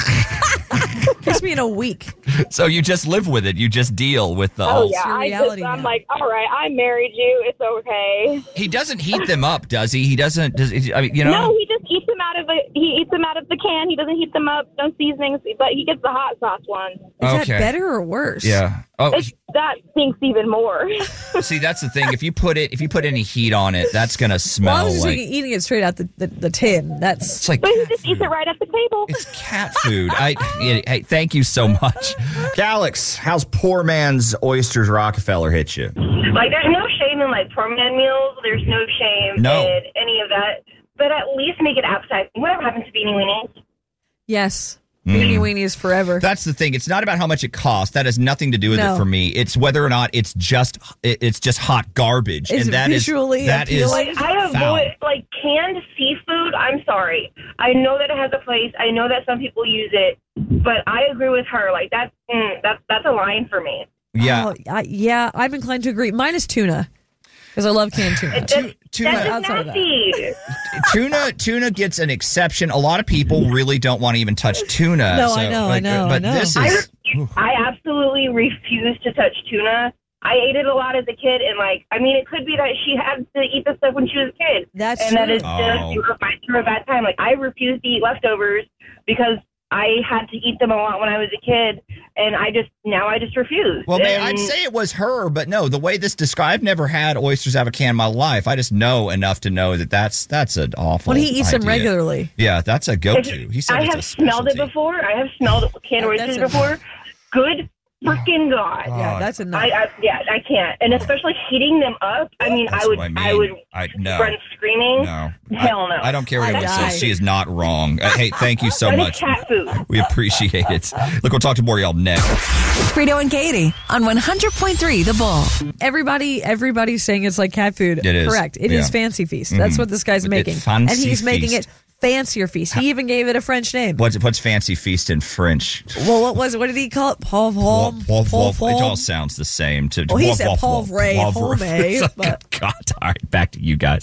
teeth. Kiss me in a week. So you just live with it. You just deal with the. Oh whole- yeah, I just, I'm like, all right, I married you. It's okay. He doesn't heat them up, does he? He doesn't. Does I mean, you know? No, he just eats them out of a. He eats them out of the can. He doesn't heat them up. No seasonings, but he gets the hot sauce one. Is that Okay. better or worse? Yeah. Oh, It's, that stinks even more. see, that's the thing. If you put it, if you put any heat on it, that's gonna Well, I smell was just like thinking eating it straight out the, the, the tin. That's it's like But he just eats it right at the table. It's cat food. I yeah, hey, thank you so much, Alex. How's poor man's oysters Rockefeller hit you? Like, there's no shame in, like, poor man meals. There's no shame No. in any of that. But at least make it appetizing. Whatever happens to beanie weenies? yes. Beanie weenies forever. That's the thing. It's not about how much it costs. That has nothing to do with No. it for me. It's whether or not it's just it- it's just hot garbage, Is and it that is visually that is appealing? I avoid, foul. like, canned seafood. I'm sorry. I know that it has a place. I know that some people use it. But I agree with her. Like, that's, mm, that's, that's a line for me. Yeah. Oh, I, yeah, I'm inclined to agree. Minus tuna. Because I love canned tuna. That's, tuna- that's just outside of that. nasty. tuna tuna gets an exception. A lot of people really don't want to even touch tuna. No, so, I know, I like, know, I But know. this I, is I absolutely refuse to touch tuna. I ate it a lot as a kid, and, like, I mean, it could be that she had to eat the stuff when she was a kid. That's and that true. is just Oh. you reminds her of that time. Like, I refuse to eat leftovers because I had to eat them a lot when I was a kid, and I just now I just refuse. well, man, And- I'd say it was her, but no, the way this described, I've never had oysters out of a can in my life. I just know enough to know that that's that's an awful. When he eats them idea. regularly. Yeah, that's a go-to. He said I it's have a smelled it specialty. before. I have smelled canned Oh, oysters that's a- before. Good freaking God. Yeah, that's enough. I, I yeah, I can't, and especially heating them up. I mean, That's I would, what I I, mean. would I- no. run screaming. No, Hell no. I, I don't care what I'd anyone die. says. She is not wrong. Uh, hey, thank you so That is much. cat food. We appreciate it. Look, we'll talk to more of y'all next. Frito and Katie on one hundred point three The Bull. Everybody, everybody's saying it's like cat food. It is. Correct. It is Yeah. Fancy Feast. That's Mhm. what this guy's It- making. Fancy and he's making Feast. it Fancier Feast. He even gave it a French name. What's what's fancy feast in French? Well, what was it? What did he call it? Pauvre homme? Pauvre, Pauvre pauvre. It all homme? sounds the same. To Well, he said pauvre, pauvre pauvre. homme, but- God, all right, back to you guys.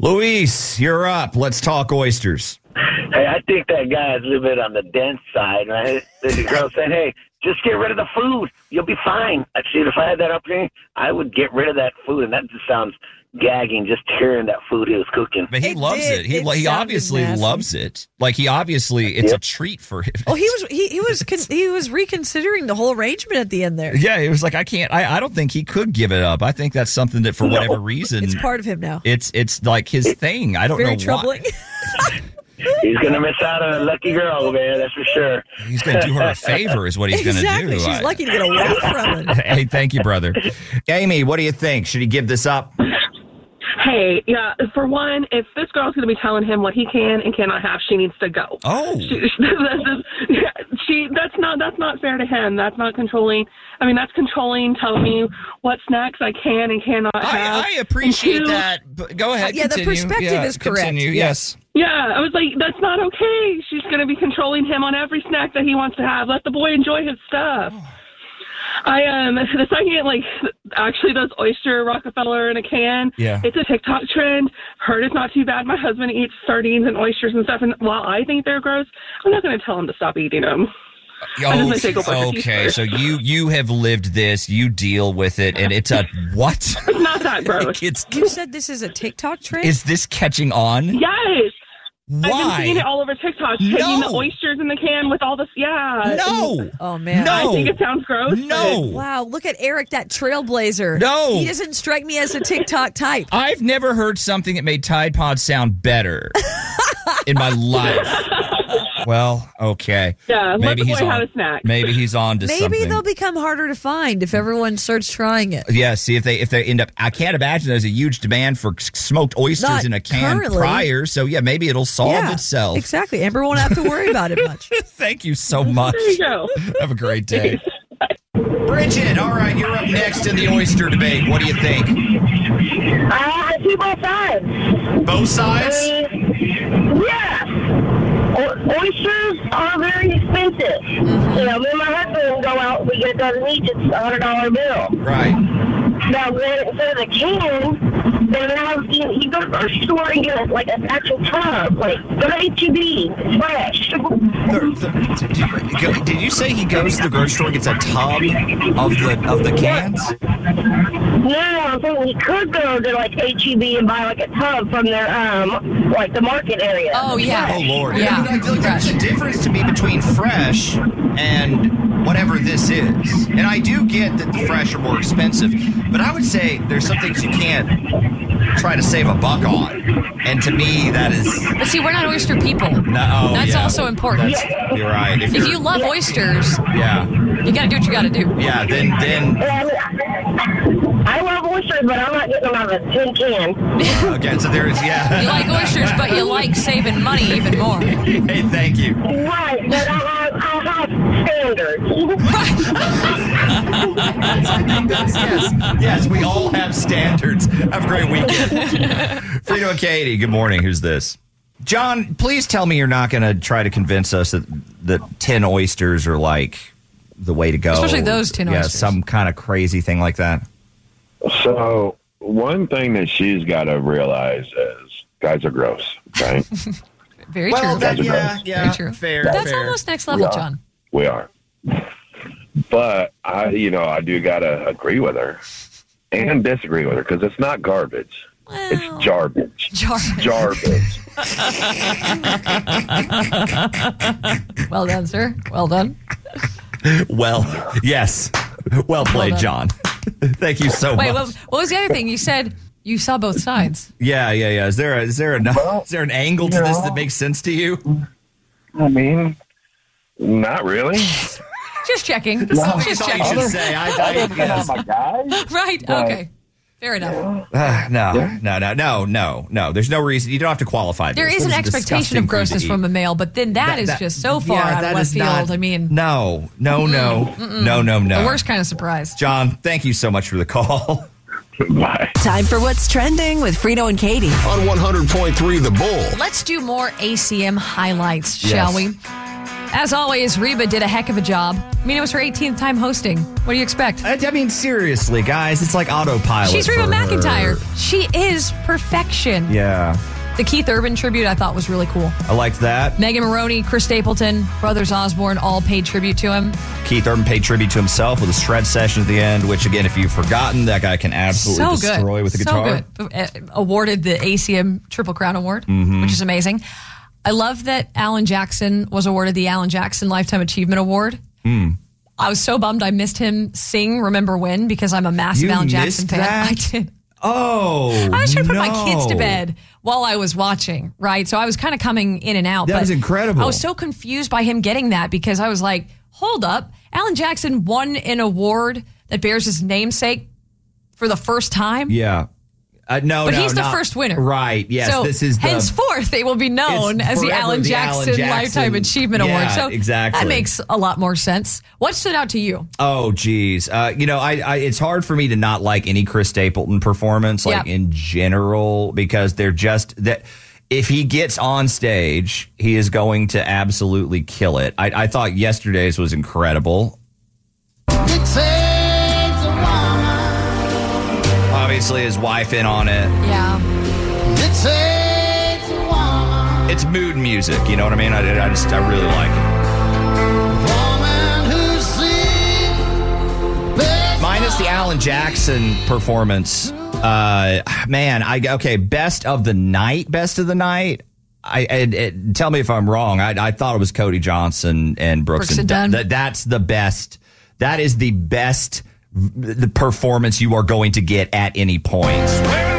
Luis, you're up. Let's talk oysters. Hey, I think that guy is a little bit on the dense side, right? The girl said, hey, Just get rid of the food. You'll be fine. I see. If I had that opportunity, I would get rid of that food, and that just sounds gagging just hearing that food he was cooking. But he it loves did. it. He it he obviously nasty. loves it. Like he obviously, it's yep. a treat for him. Oh, he was he, he was con- he was reconsidering the whole arrangement at the end there. Yeah, it was like I can't. I, I don't think he could give it up. I think that's something that for no. whatever reason, it's part of him now. It's it's like his it, thing. I don't very know troubling. why. He's going to miss out on a lucky girl, man. That's for sure. He's going to do her a favor is what he's exactly. going to do. She's lucky to get away from it. Hey, thank you, brother. Amy, what do you think? Should he give this up? Hey, yeah, for one, if this girl's going to be telling him what he can and cannot have, she needs to go. Oh. She, that's, she, that's not that's not fair to him. That's not controlling. I mean, that's controlling, telling me what snacks I can and cannot have. I, I appreciate two, that. But go ahead, Yeah, continue. the perspective yeah, is correct. Continue, yes. Yeah, I was like, that's not okay. She's going to be controlling him on every snack that he wants to have. Let the boy enjoy his stuff. I um the second like actually those oyster Rockefeller in a can. Yeah. It's a TikTok trend. Heard it's not too bad. My husband eats sardines and oysters and stuff, and while I think they're gross, I'm not going to tell him to stop eating them. Oh, okay, so you you have lived this, you deal with it, and it's a what? It's not that gross. it's, you said this is a TikTok trend? Is this catching on? Yes. Why? I've been seeing it all over TikTok. Taking no. the oysters in the can with all this. Yeah. No. Oh, man. No. I think it sounds gross. No. Wow. Look at Eric, that trailblazer. No. He doesn't strike me as a TikTok type. I've never heard something that made Tide Pods sound better in my life. Well, okay. Yeah, maybe let the boy he's on, have a snack. Maybe he's on to maybe something. Maybe they'll become harder to find if everyone starts trying it. Yeah, see if they if they end up. I can't imagine there's a huge demand for smoked oysters Not in a can currently. prior. So yeah, maybe it'll solve yeah, itself. Exactly. Amber won't have to worry about it much. Thank you so much. There you go. Have a great day. Bridget, all right, you're up next in the oyster debate. What do you think? I see both sides. Both sides? I mean, yeah. O- oysters are very expensive. Mm-hmm. You know, me and my husband go out, we get a dozen each, it's a hundred dollar bill. Right. Now, then, instead of a can, then now you, know, you go to the grocery store and get like an actual tub, like go to H E B, fresh. The, the, did, did you say he goes to the grocery store and gets a tub of the of the cans? No, I'm saying he could go to like H E B and buy like a tub from their um like the market area. Oh yeah. Oh Lord. Yeah. I mean, I feel like there's a difference to me between fresh and whatever this is. And I do get that the fresh are more expensive, but I would say there's some things you can't try to save a buck on. And to me, that is... But see, we're not oyster people. No, oh, That's yeah. also important. That's, you're right. If, if you're, you love oysters, yeah, you got to do what you got to do. Yeah, then... then I love oysters, but I'm not getting them out of a tin can. Okay, so there's, yeah. You like oysters, but you like saving money even more. Hey, thank you. Right, but I have, I have standards. I think that's, yes. Yes, we all have standards. Have a great weekend. Frito and Katie, good morning. Who's this? John, please tell me you're not going to try to convince us that, that tin oysters are like the way to go. Especially those tin yeah, oysters. Yeah, some kind of crazy thing like that. So one thing that she's got to realize is guys are gross, right? Very well, true. That, Very yeah, true. yeah, Very true. Fair, but that's fair. almost next level, we John. We are. But I, you know, I do got to agree with her and disagree with her because it's not garbage. Well, it's garbage. Garbage. Garbage. Well done, sir. Well done. Well, yes. Well played, well John. Thank you so Wait, much. what, what was the other thing? You said you saw both sides. Yeah, yeah, yeah. Is there a, is there a, well, is there an angle to you know, this that makes sense to you? I mean, not really. Just checking. No, Just checking. checking. You should say. I, I, yes. my guys. Right. But, okay. Fair enough. Uh, no, Yeah. no, no, no, no, no. There's no reason. You don't have to qualify. There this. is This an is expectation disgusting of food to grossness eat. from a male, but then that, That- is that- just so far yeah, out that of left is field. not- I mean, No, no, no, Mm-mm. no, no, no. the worst kind of surprise. John, thank you so much for the call. Bye. Time for What's Trending with Frito and Katie. On one hundred point three The Bull. Let's do more A C M highlights, Yes. shall we? As always, Reba did a heck of a job. I mean, it was her eighteenth time hosting. What do you expect? I, I mean, seriously, guys, it's like autopilot. She's Reba for her. McEntire. She is perfection. Yeah. The Keith Urban tribute I thought was really cool. I liked that. Megan Maroney, Chris Stapleton, Brothers Osborne all paid tribute to him. Keith Urban paid tribute to himself with a shred session at the end, which, again, if you've forgotten, that guy can absolutely So destroy good. with the so guitar. Good. Uh, Awarded the A C M Triple Crown Award, Mhm. which is amazing. I love that Alan Jackson was awarded the Alan Jackson Lifetime Achievement Award. Mm. I was so bummed I missed him sing Remember When because I'm a massive You Alan Jackson missed fan. that? I did. Oh, I was trying to put my no. kids to bed while I was watching, right? So I was kind of coming in and out. That but was incredible. I was so confused by him getting that because I was like, hold up. Alan Jackson won an award that bears his namesake for the first time. Yeah. Uh, no, But no, he's the not- first winner. Right. Yes. So this is the. henceforth, it will be known It's as the forever Alan the Jackson, Alan Jackson- Lifetime Achievement Yeah, Award. So exactly. that makes a lot more sense. What stood out to you? Oh, geez. Uh, you know, I, I it's hard for me to not like any Chris Stapleton performance, like Yeah. in general, because they're just that. If he gets on stage, he is going to absolutely kill it. I, I thought yesterday's was incredible. Obviously, his wife in on it. Yeah. It's mood music. You know what I mean? I, I just, I really like it. Minus the Alan Jackson performance. Uh, man, I okay. Best of the night. Best of the night. I, I it, tell me if I'm wrong. I, I thought it was Cody Johnson and Brooks, Brooks and Dunn. Dunn. That, that's the best. That is the best. The performance you are going to get at any point.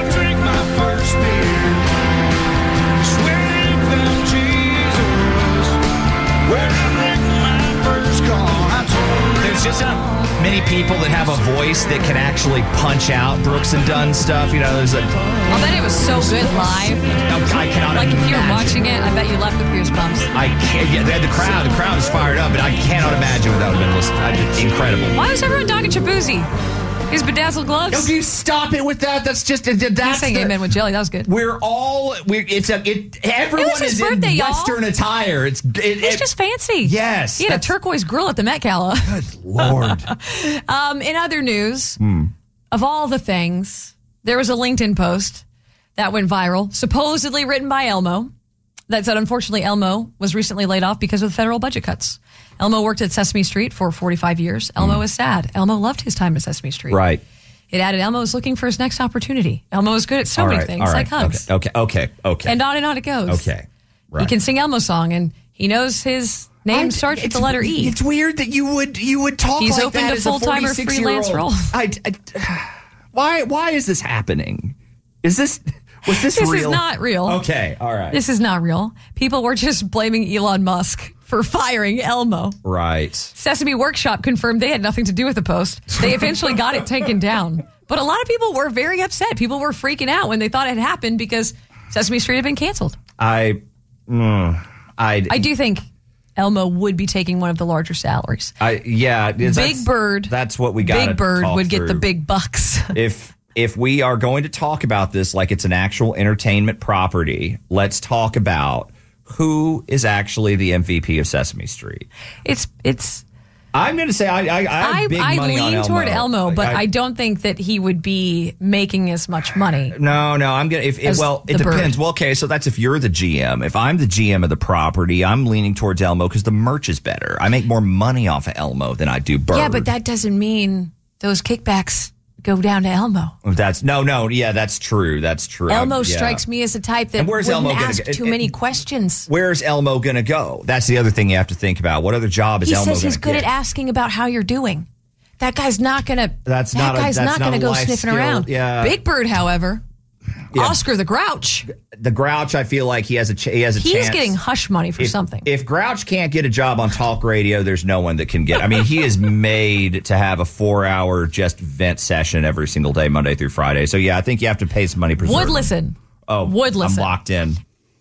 There's just not many people that have a voice that can actually punch out Brooks and Dunn stuff. You know, there's a. I bet it was so good live. I cannot Like if you were imagine. watching it, I bet you left with goosebumps. I can't. Yeah, the the crowd, the crowd is fired up, but I cannot imagine what that would have been listening. I just, incredible. Why was everyone talking Chaboozy? His bedazzled gloves. No, you stop it with that. That's just that's He's saying the, amen with jelly. That was good. We're all we're it's a it everyone It was his is birthday, in y'all. Western attire. It's it, He's it- just fancy. Yes, He had a that's- turquoise grill at the Met Gala. Good Lord. um, in other news, Hmm. of all the things, there was a LinkedIn post that went viral, supposedly written by Elmo, that said, unfortunately, Elmo was recently laid off because of federal budget cuts. Elmo worked at Sesame Street for forty-five years. Elmo is sad. Elmo loved his time at Sesame Street. Right. It added Elmo is looking for his next opportunity. Elmo is good at so All many right, things, all like right, hugs. Okay. Okay. Okay. Okay. And on and on it goes. Okay. Right. He can sing Elmo's song, and he knows his name I- starts with it's- the letter E. It's weird that you would you would talk He's like open that to as a full-time or forty-six-year-old. freelance roles. I, I- why why is this happening? Is this was this, This real? is not real. Okay, all right. This is not real. People were just blaming Elon Musk for firing Elmo. right. Sesame Workshop confirmed they had nothing to do with the post. They eventually got it taken down. But a lot of people were very upset. People were freaking out when they thought it had happened because Sesame Street had been canceled. I mm, I I do think Elmo would be taking one of the larger salaries. I yeah, it's- Big that's- Bird. That's what we got. Big Bird would get the big bucks. if if we are going to talk about this like it's an actual entertainment property, let's talk about who is actually the M V P of Sesame Street. It's it's. I'm going to say I I, I have I, big I money on lean Elmo. toward Elmo, but I, I- don't think that he would be making as much money. No, no, I'm gonna. If, if As well, it the bird. depends. Well, okay, so that's if you're the G M. If I'm the G M of the property, I'm leaning towards Elmo because the merch is better. I make more money off of Elmo than I do Bird. Yeah, but that doesn't mean those kickbacks go down to Elmo. that's no, no. Yeah, that's true. That's true. Elmo I'm- yeah. strikes me as a type that And where's wouldn't Elmo gonna ask go? too And- many and- questions. Where's Elmo going to go? That's the other thing you have to think about. What other job is He Elmo says he's going good to at get? asking about how you're doing. That guy's not gonna. That's that not a- guy's that's not not gonna a go life sniffing skill. around. Yeah. Big Bird, however, Yeah. Oscar the Grouch, The Grouch, I feel like he has a ch- he has a he's chance. getting hush money for if, something. If Grouch can't get a job on talk radio, there's no one that can get. I mean, he is made to have a four-hour just vent session every single day, Monday through Friday. So yeah, I think you have to pay some money. preserve Would him. listen. Oh, Would listen. I'm locked in.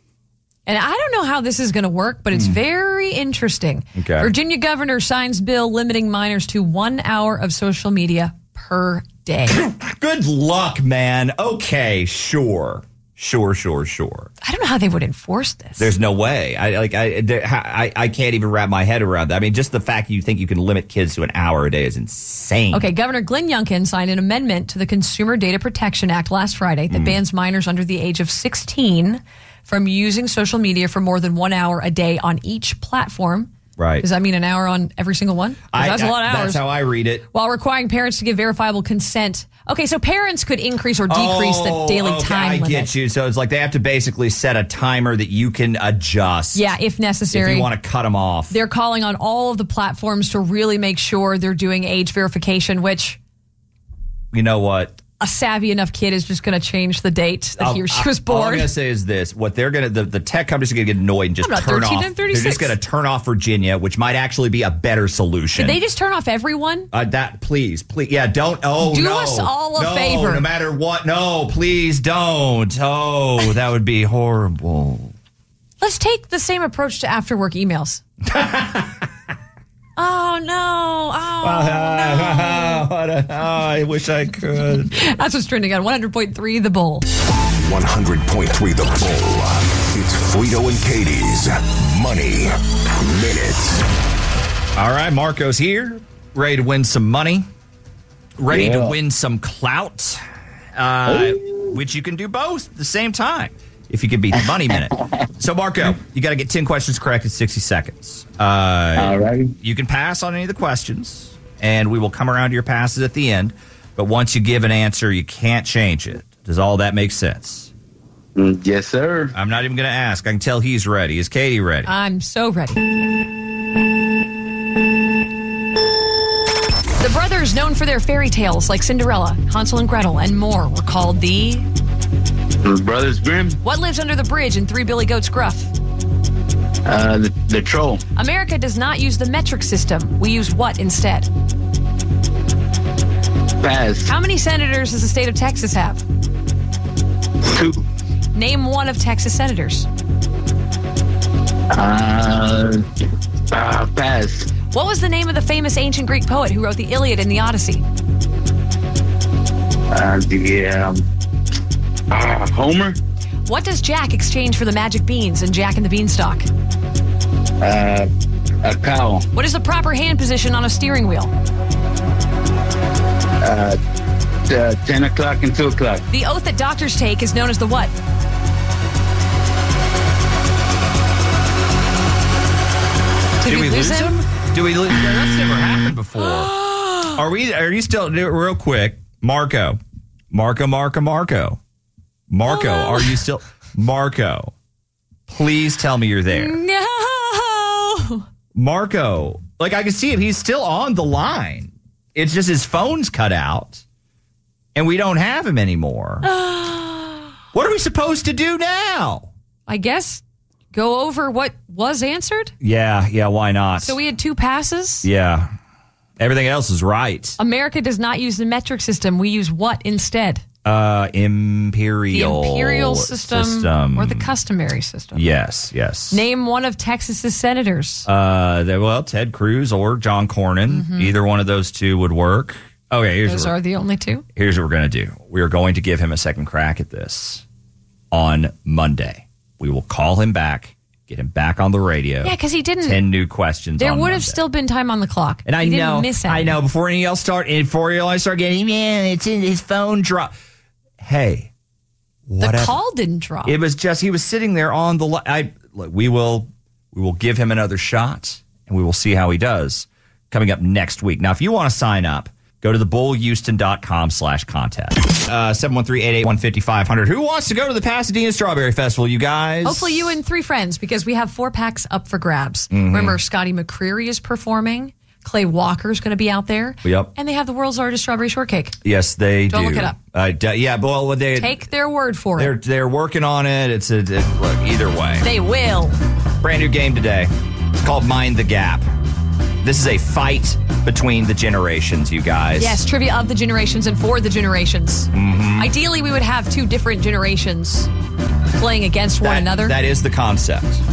And I don't know how this is going to work, but it's very interesting. Okay. Virginia governor signs bill limiting minors to one hour of social media per day. Good luck, man. Okay, sure, sure, sure, sure. I don't know how they would enforce this. There's no way. I like. I, there, I I can't even wrap my head around that. I mean, just the fact you think you can limit kids to an hour a day is insane. Okay, Governor Glenn Youngkin signed an amendment to the Consumer Data Protection Act last Friday that Mm. bans minors under the age of sixteen from using social media for more than one hour a day on each platform. Right. Does that mean an hour on every single one? 'Cause I, that's a lot of hours. That's how I read it. While requiring parents to give verifiable consent. Okay, so parents could increase or decrease oh, the daily okay, time I limit. get you. So it's like they have to basically set a timer that you can adjust. Yeah, if necessary. If you want to cut them off. They're calling on all of the platforms to really make sure they're doing age verification, which You know what? a savvy enough kid is just going to change the date that he or she was All I'm born. going to say is this. What they're going to, the, the tech companies are going to get annoyed and just I'm not turn thirteen, off. I'm They're thirty-six. just going to turn off Virginia, which might actually be a better solution. Did they just turn off everyone? Uh, that please, please, yeah, don't. Oh, Do no, us all a no, favor. No matter what, no, please don't. Oh, that would be horrible. Let's take the same approach to after work emails. Oh, no. Oh, What a- oh, I wish I could. That's what's trending on one hundred point three The Bull. one hundred point three The Bull. It's Frito and Katie's Money Minute. All right, Marco's here, ready to win some money, ready Yeah. to win some clout, uh, which you can do both at the same time if you can beat the Money Minute. So, Marco, you got to get ten questions correct in sixty seconds. Uh, All right. You can pass on any of the questions, and we will come around to your passes at the end. But once you give an answer, you can't change it. Does all that make sense? Mm, yes, sir. I'm not even going to ask. I can tell he's ready. Is Katie ready? I'm so ready. The brothers, known for their fairy tales like Cinderella, Hansel and Gretel, and more, were called the... Brothers Grimm. What lives under the bridge in Three Billy Goats Gruff? Uh, the, the troll. America does not use the metric system. We use what instead? Pass. How many senators does the state of Texas have? Two. Name one of Texas senators. Uh, uh, pass. What was the name of the famous ancient Greek poet who wrote the Iliad and the Odyssey? Uh, the, um, uh, Homer. What does Jack exchange for the magic beans in Jack and the Beanstalk? Uh, a cow. What is the proper hand position on a steering wheel? Uh, t- uh, ten o'clock and two o'clock. The oath that doctors take is known as the what? Did, we, lose him? Do we lose? That's never happened before. Are we? Are you still real quick, Marco? Marco, Marco, Marco, Marco. Hello? Are you still Marco? Please tell me you're there, No. Marco. Like I can see him. He's still on the line. It's just his phone's cut out, and we don't have him anymore. What are we supposed to do now? I guess go over what was answered. Yeah, yeah. Why not? So we had two passes. yeah, everything else is right. America does not use the metric system. We use what instead? Uh, imperial. The imperial system, system. or the customary system? Yes, yes. Name one of Texas's senators. Uh, they- well, Ted Cruz or John Cornyn. Mhm. Either one of those two would work. Okay, here's Those what, are the only two. here's what we're going to do. We are going to give him a second crack at this on Monday. We will call him back, get him back on the radio. Yeah, because he didn't. ten new questions. There on would Monday. have still been time on the clock. And I he know, didn't miss any. I know. Before any of y'all start, before y'all start getting, man, it's in his phone drop. Hey, The whatever. call didn't drop. It was just he was sitting there on the. Li- I look, we will we will give him another shot, and we will see how he does coming up next week. Now, if you want to sign up, go to the bull houston dot com slash contest. Uh, seven one three, eight eight one, five five zero zero. Who wants to go to the Pasadena Strawberry Festival, you guys? Hopefully you and three friends, because we have four packs up for grabs. Mhm. Remember, Scotty McCreery is performing. Clay Walker's going to be out there. Yep. And they have the world's largest strawberry shortcake. Yes, they Don't do. look it up. Uh, d- yeah, well, they Take their word for they're it. they're working on it. It's a it, look either way. They will. Brand new game today. It's called Mind the Gap. This is a fight between the generations, you guys. Yes, trivia of the generations and for the generations. Mhm. Ideally, we would have two different generations playing against one That- another. That is the concept.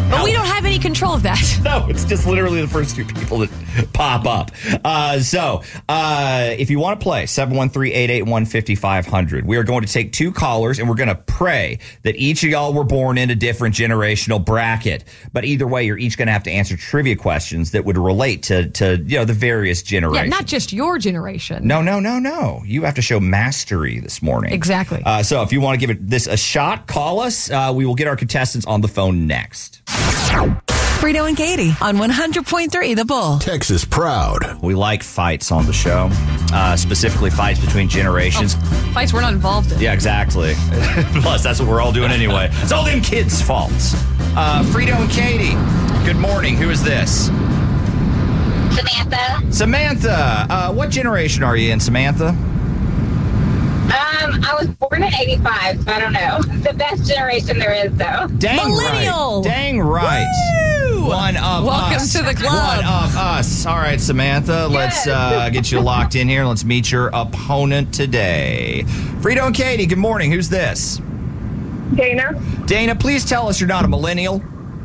But we don't have any control of that. No, it's just literally the first two people that pop up. Uh, so, uh, if you want to play, seven one three, eight eight one, five five zero zero. We are going to take two callers, and we're going to pray that each of y'all were born in a different generational bracket. But either way, you're each going to have to answer trivia questions that would relate to, to you know, the various generations. Yeah, not just your generation. No, no, no, no. You have to show mastery this morning. Exactly. Uh, so if you want to give it this a shot, call us. Uh, we will get our contestants on the phone next. Frito and Katie on one hundred point three The Bull. Texas proud. We like fights on the show, uh, specifically fights between generations. Oh, fights we're not involved in. Yeah, exactly. Plus, that's what we're all doing anyway. It's all them kids' faults. Uh, Frito and Katie, good morning. Who is this? Samantha. Samantha. Uh, what generation are you in, Samantha? Um, I was born in eighty-five, so I don't know. The best generation there is, though. Dang Millennial. right. Dang right. Woo! One of Welcome us. to the club. One of us. All right, Samantha, let's uh, get you locked in here. Let's meet your opponent today. Frito and Katie, good morning. Who's this? Dana. Dana, please tell us you're not a millennial.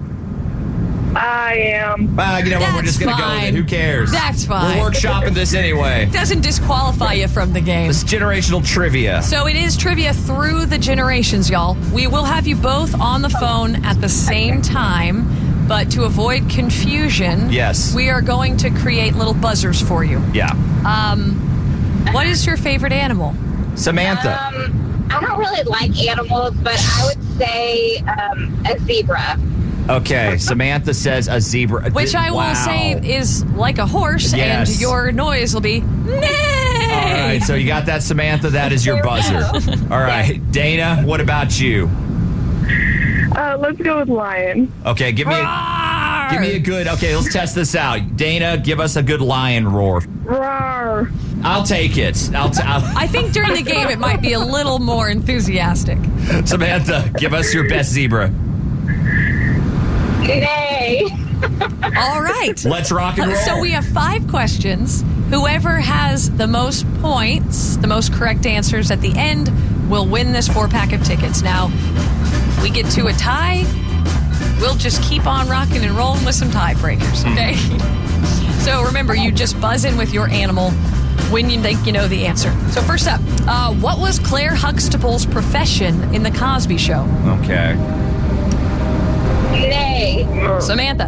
I am. Uh, you know what? We're That's just going to go with fine. it. Who cares? That's fine. We're workshopping this anyway. Doesn't disqualify you from the game. This is generational trivia. So it is trivia through the generations, y'all. We will have you both on the phone at the same time, but to avoid confusion, Yes. we are going to create little buzzers for you. Yeah. Um, what is your favorite animal? Samantha. Um, I don't really like animals, but I would say um, a zebra. Okay, Samantha says a zebra. Which I will Wow. say is like a horse, Yes. and your noise will be neigh. All right, so you got that, Samantha. That is your There we buzzer. go. All right, Dana, what about you? Uh, let's go with lion. Okay, give me a, give me a good. Okay, let's test this out. Dana, give us a good lion roar. Roar. I'll take it. I'll. T- I'll I think during the game it might be a little more enthusiastic. Samantha, give us your best zebra. Nay. All right. Let's rock and roll. So we have five questions. Whoever has the most points, the most correct answers at the end, will win this four pack of tickets. Now, we get to a tie, we'll just keep on rocking and rolling with some tiebreakers, okay? So remember, you just buzz in with your animal when you think you know the answer. So first up, uh, what was Claire Huxtable's profession in The Cosby Show? Okay. Nay. Samantha.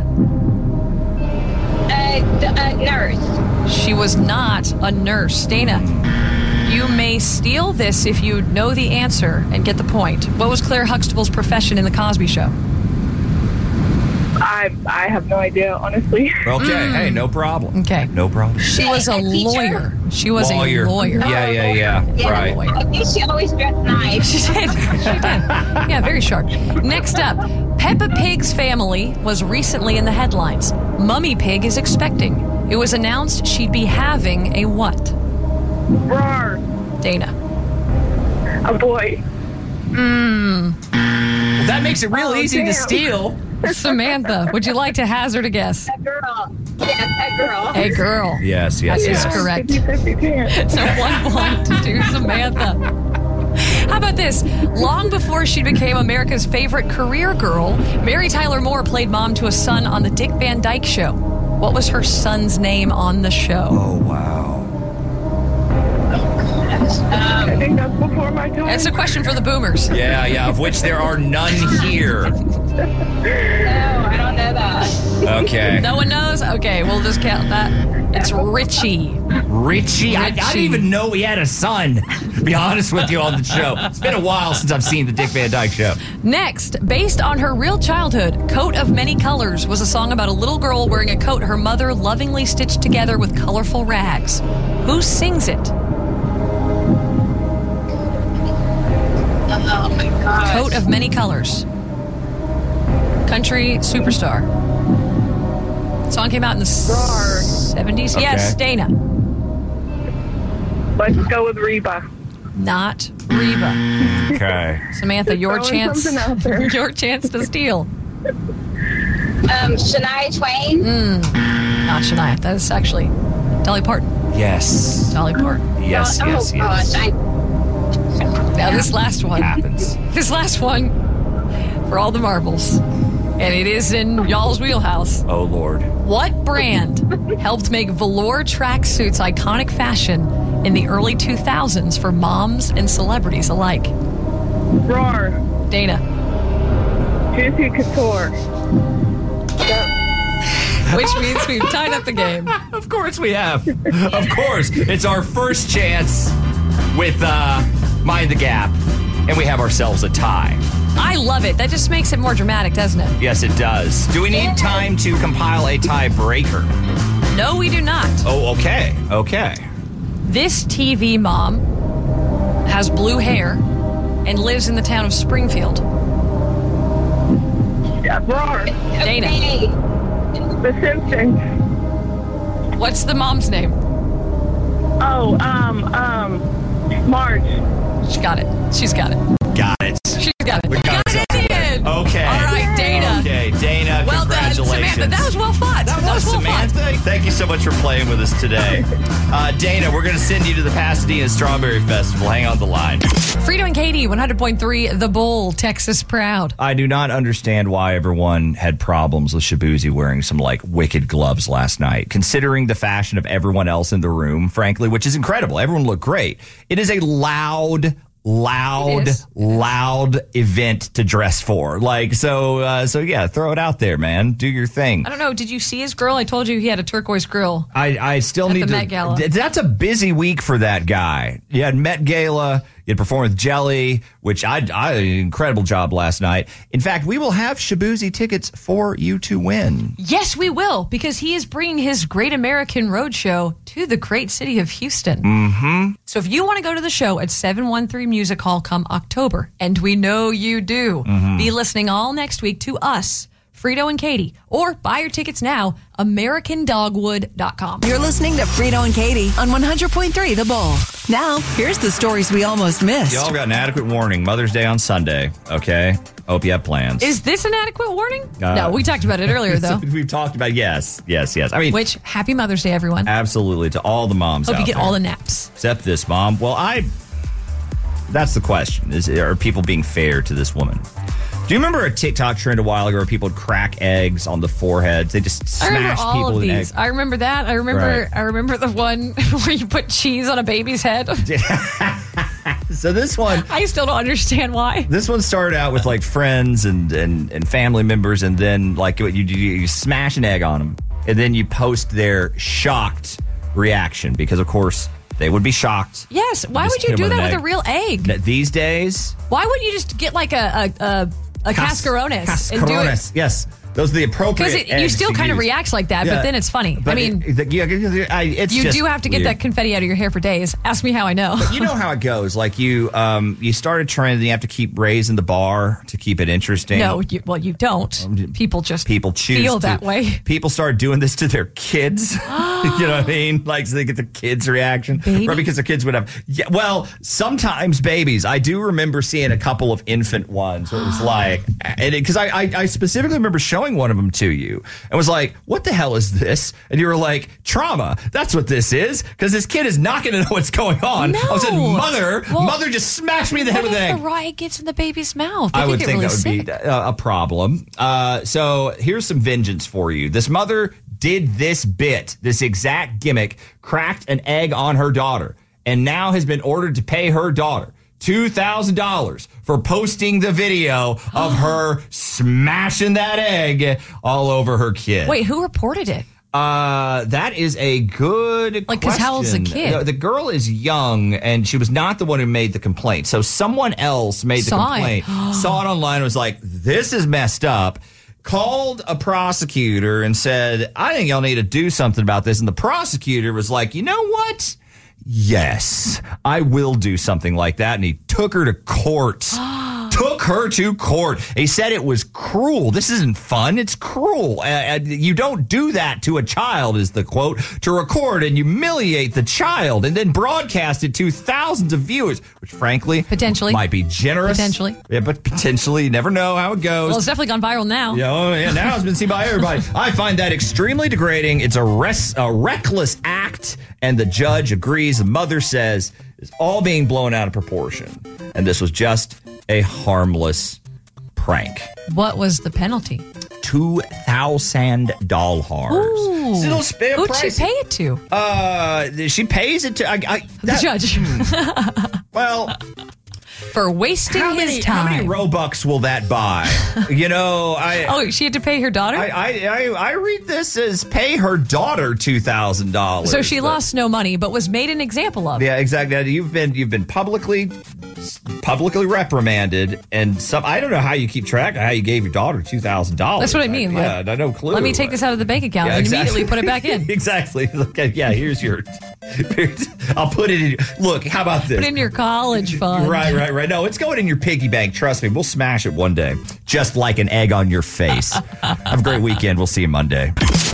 A, d- a nurse. She was not a nurse. Dana, you may steal this if you know the answer and get the point. What was Claire Huxtable's profession in The Cosby Show? I I have no idea, honestly. Okay. Hey, no problem. Okay. No problem. She was a lawyer. She was Lawyer. a lawyer. Yeah, yeah, yeah. Yeah, Right. I think she always dressed nice. She did. She did. Yeah, very sharp. Next up, Peppa Pig's family was recently in the headlines. Mummy Pig is expecting. It was announced she'd be having a what? Roar. Dana. A boy. Mmm. Well, that makes it real Oh, easy damn. to steal. Samantha, would you like to hazard a guess? A girl. Yes, a girl. A girl. Yes, yes, That is yes. correct. fifty-fifty chance. So one point to do Samantha. How about this? Long before she became America's favorite career girl, Mary Tyler Moore played mom to a son on the Dick Van Dyke Show. What was her son's name on the show? Oh, wow. I think that's before my time. That's a question for the boomers. Yeah, yeah, of which there are none here. No, I don't know that. Okay. No one knows? Okay, we'll just count that. It's Richie. Richie? I, I didn't even know he had a son, to be honest with you, on the show. It's been a while since I've seen the Dick Van Dyke Show. Next, based on her real childhood, Coat of Many Colors was a song about a little girl wearing a coat her mother lovingly stitched together with colorful rags. Who sings it? Oh my god. Coat of Many Colors. Country superstar. Song came out in the seventies. Okay. Yes, Dana. Let's go with Reba. Not Reba. Okay. Samantha, your Throwing chance. something out there. Your chance to steal. Um, Shania Twain. Mm, not Shania. That is actually Dolly Parton. Yes. Dolly Parton. Yes, oh, yes, oh yes. gosh, I, Now this last one. Happens. This last one for all the marbles. And it is in y'all's wheelhouse. Oh, Lord. What brand helped make velour tracksuits iconic fashion in the early two thousands for moms and celebrities alike? Roar. Dana. Juicy Couture. Which means we've tied up the game. Of course we have. Of course. It's our first chance with uh, Mind the Gap, and we have ourselves a tie. I love it. That just makes it more dramatic, doesn't it? Yes, it does. Do we need time to compile a tiebreaker? No, we do not. Oh, okay. Okay. This T V mom has blue hair and lives in the town of Springfield. Yeah, Roar. Dana. The Simpsons. What's the mom's name? Oh, um, um, Marge. She got it. She's got it. Got it. She's got it. We got, got it in the end. Okay. All right, Dana. Okay, Dana, well done, congratulations. Samantha. That was well fought. That, that was, was well Samantha. fought. Thank you so much for playing with us today. Uh, Dana, we're going to send you to the Pasadena Strawberry Festival. Hang on the line. Frito and Katie, one hundred point three The Bull, Texas proud. I do not understand why everyone had problems with Shabuzi wearing some, like, wicked gloves last night, considering the fashion of everyone else in the room, frankly, which is incredible. Everyone looked great. It is a loud... loud, loud event to dress for. Like, so, uh, so yeah, throw it out there, man. Do your thing. I don't know. Did you see his grill? I told you he had a turquoise grill. I, I still at need the to. Met Gala. That's a busy week for that guy. You had Met Gala. You had performed with Jelly, which I, I did an incredible job last night. In fact, we will have Shabuzi tickets for you to win. Yes, we will, because he is bringing his Great American Roadshow to the great city of Houston. Mm-hmm. So if you want to go to the show at seven one three Music Hall come October, and we know you do, Mhm. be listening all next week to us, Frito and Katie, or buy your tickets now, American Dogwood dot com. You're listening to Frito and Katie on one hundred point three The Bull. Now, here's the stories we almost missed. Y'all got an adequate warning. Mother's Day on Sunday. Okay. Hope you have plans. Is this an adequate warning? Uh, no, we talked about it earlier, though. We've talked about yes, yes, yes. I mean, Which, happy Mother's Day, everyone. absolutely to all the moms. Hope out you get there. all the naps. Except this mom. Well, I. That's the question: is are people being fair to this woman? Do you remember a TikTok trend a while ago where people would crack eggs on the foreheads? They just I remember smashed all people of with these. eggs. I remember that. I remember. Right. I remember the one where you put cheese on a baby's head. So this one, I still don't understand why. this one started out with like friends and and, and family members, and then like you, you you smash an egg on them, and then you post their shocked reaction because of course they would be shocked. Yes. Why Just would you hit 'em do with that an with egg. a real egg? These days, Why wouldn't you just get like a a a, a Cas- cascarones and do it? Cascarones, yes. Those are the appropriate Because you eggs still to kind of use. react like that, Yeah. but then it's funny. But I mean, it, the, yeah, I- it's you just do have to get weird. that confetti out of your hair for days. Ask me how I know. But you know how it goes. Like you, um, you start a trend, and you have to keep raising the bar to keep it interesting. No, you, well, you don't. People just people choose feel to- that way. People start doing this to their kids. You know what I mean? Like so they get the kids' reaction, Baby? right? Because the kids would have. Yeah, well, sometimes babies. I do remember seeing a couple of infant ones. Where it was like, because I, I, I specifically remember showing one of them to you, and was like, "What the hell is this?" And you were like, "Trauma. That's what this is." Because this kid is not going to know what's going on. No. I was saying, "Mother, Well, mother, just smashed me in the head What with if an egg." the rye gets in the baby's mouth? They I could would get think really that would sick. be a, a problem. Uh, so here's some vengeance for you. This mother did this bit, this exact gimmick, cracked an egg on her daughter, and now has been ordered to pay her daughter two thousand dollars for posting the video of her smashing that egg all over her kid. Wait, who reported it? Uh, that is a good Like, 'cause how old's the question. kid? The, the girl is young, and she was not the one who made the complaint. So someone else made the Saw it. complaint, saw it online, and was like, "This is messed up." Called a prosecutor and said, "I think y'all need to do something about this." And the prosecutor was like, "You know what? Yes, I will do something like that." And he took her to court. Took her to court. He said it was cruel. This isn't fun. It's cruel. Uh, uh, you don't do that to a child, is the quote, to record and humiliate the child and then broadcast it to thousands of viewers, which frankly Potentially. might be generous. Potentially. Yeah, but potentially, you never know how it goes. Well, it's definitely gone viral now. Yeah, oh, yeah, now it's been seen by everybody. I find that extremely degrading. It's a, res- a reckless act, and the judge agrees. The mother says it's all being blown out of proportion, and this was just a harmless prank. What was the penalty? two thousand dollars. Ooh. It's a little sp- Who'd pricey. she pay it to? Uh, she pays it to I, I, The that- judge. Well, for wasting how his many, time. How many Robux will that buy? You know, I. Oh, she had to pay her daughter? I, I, I, I read this as pay her daughter two thousand dollars. so she lost no money, but was made an example of. Yeah, exactly. You've been you've been publicly publicly reprimanded, and some. I don't know how you keep track of how you gave your daughter two thousand dollars. That's what I mean. Yeah, Like, I no clue. Let me take this out of the bank account Yeah, and exactly. immediately put it back in. Exactly. Okay, yeah, here's your. I'll put it in. Look, how about this? Put it in your college fund. Right, right, right. No, it's going in your piggy bank. Trust me, we'll smash it one day, just like an egg on your face. Have a great weekend. We'll see you Monday.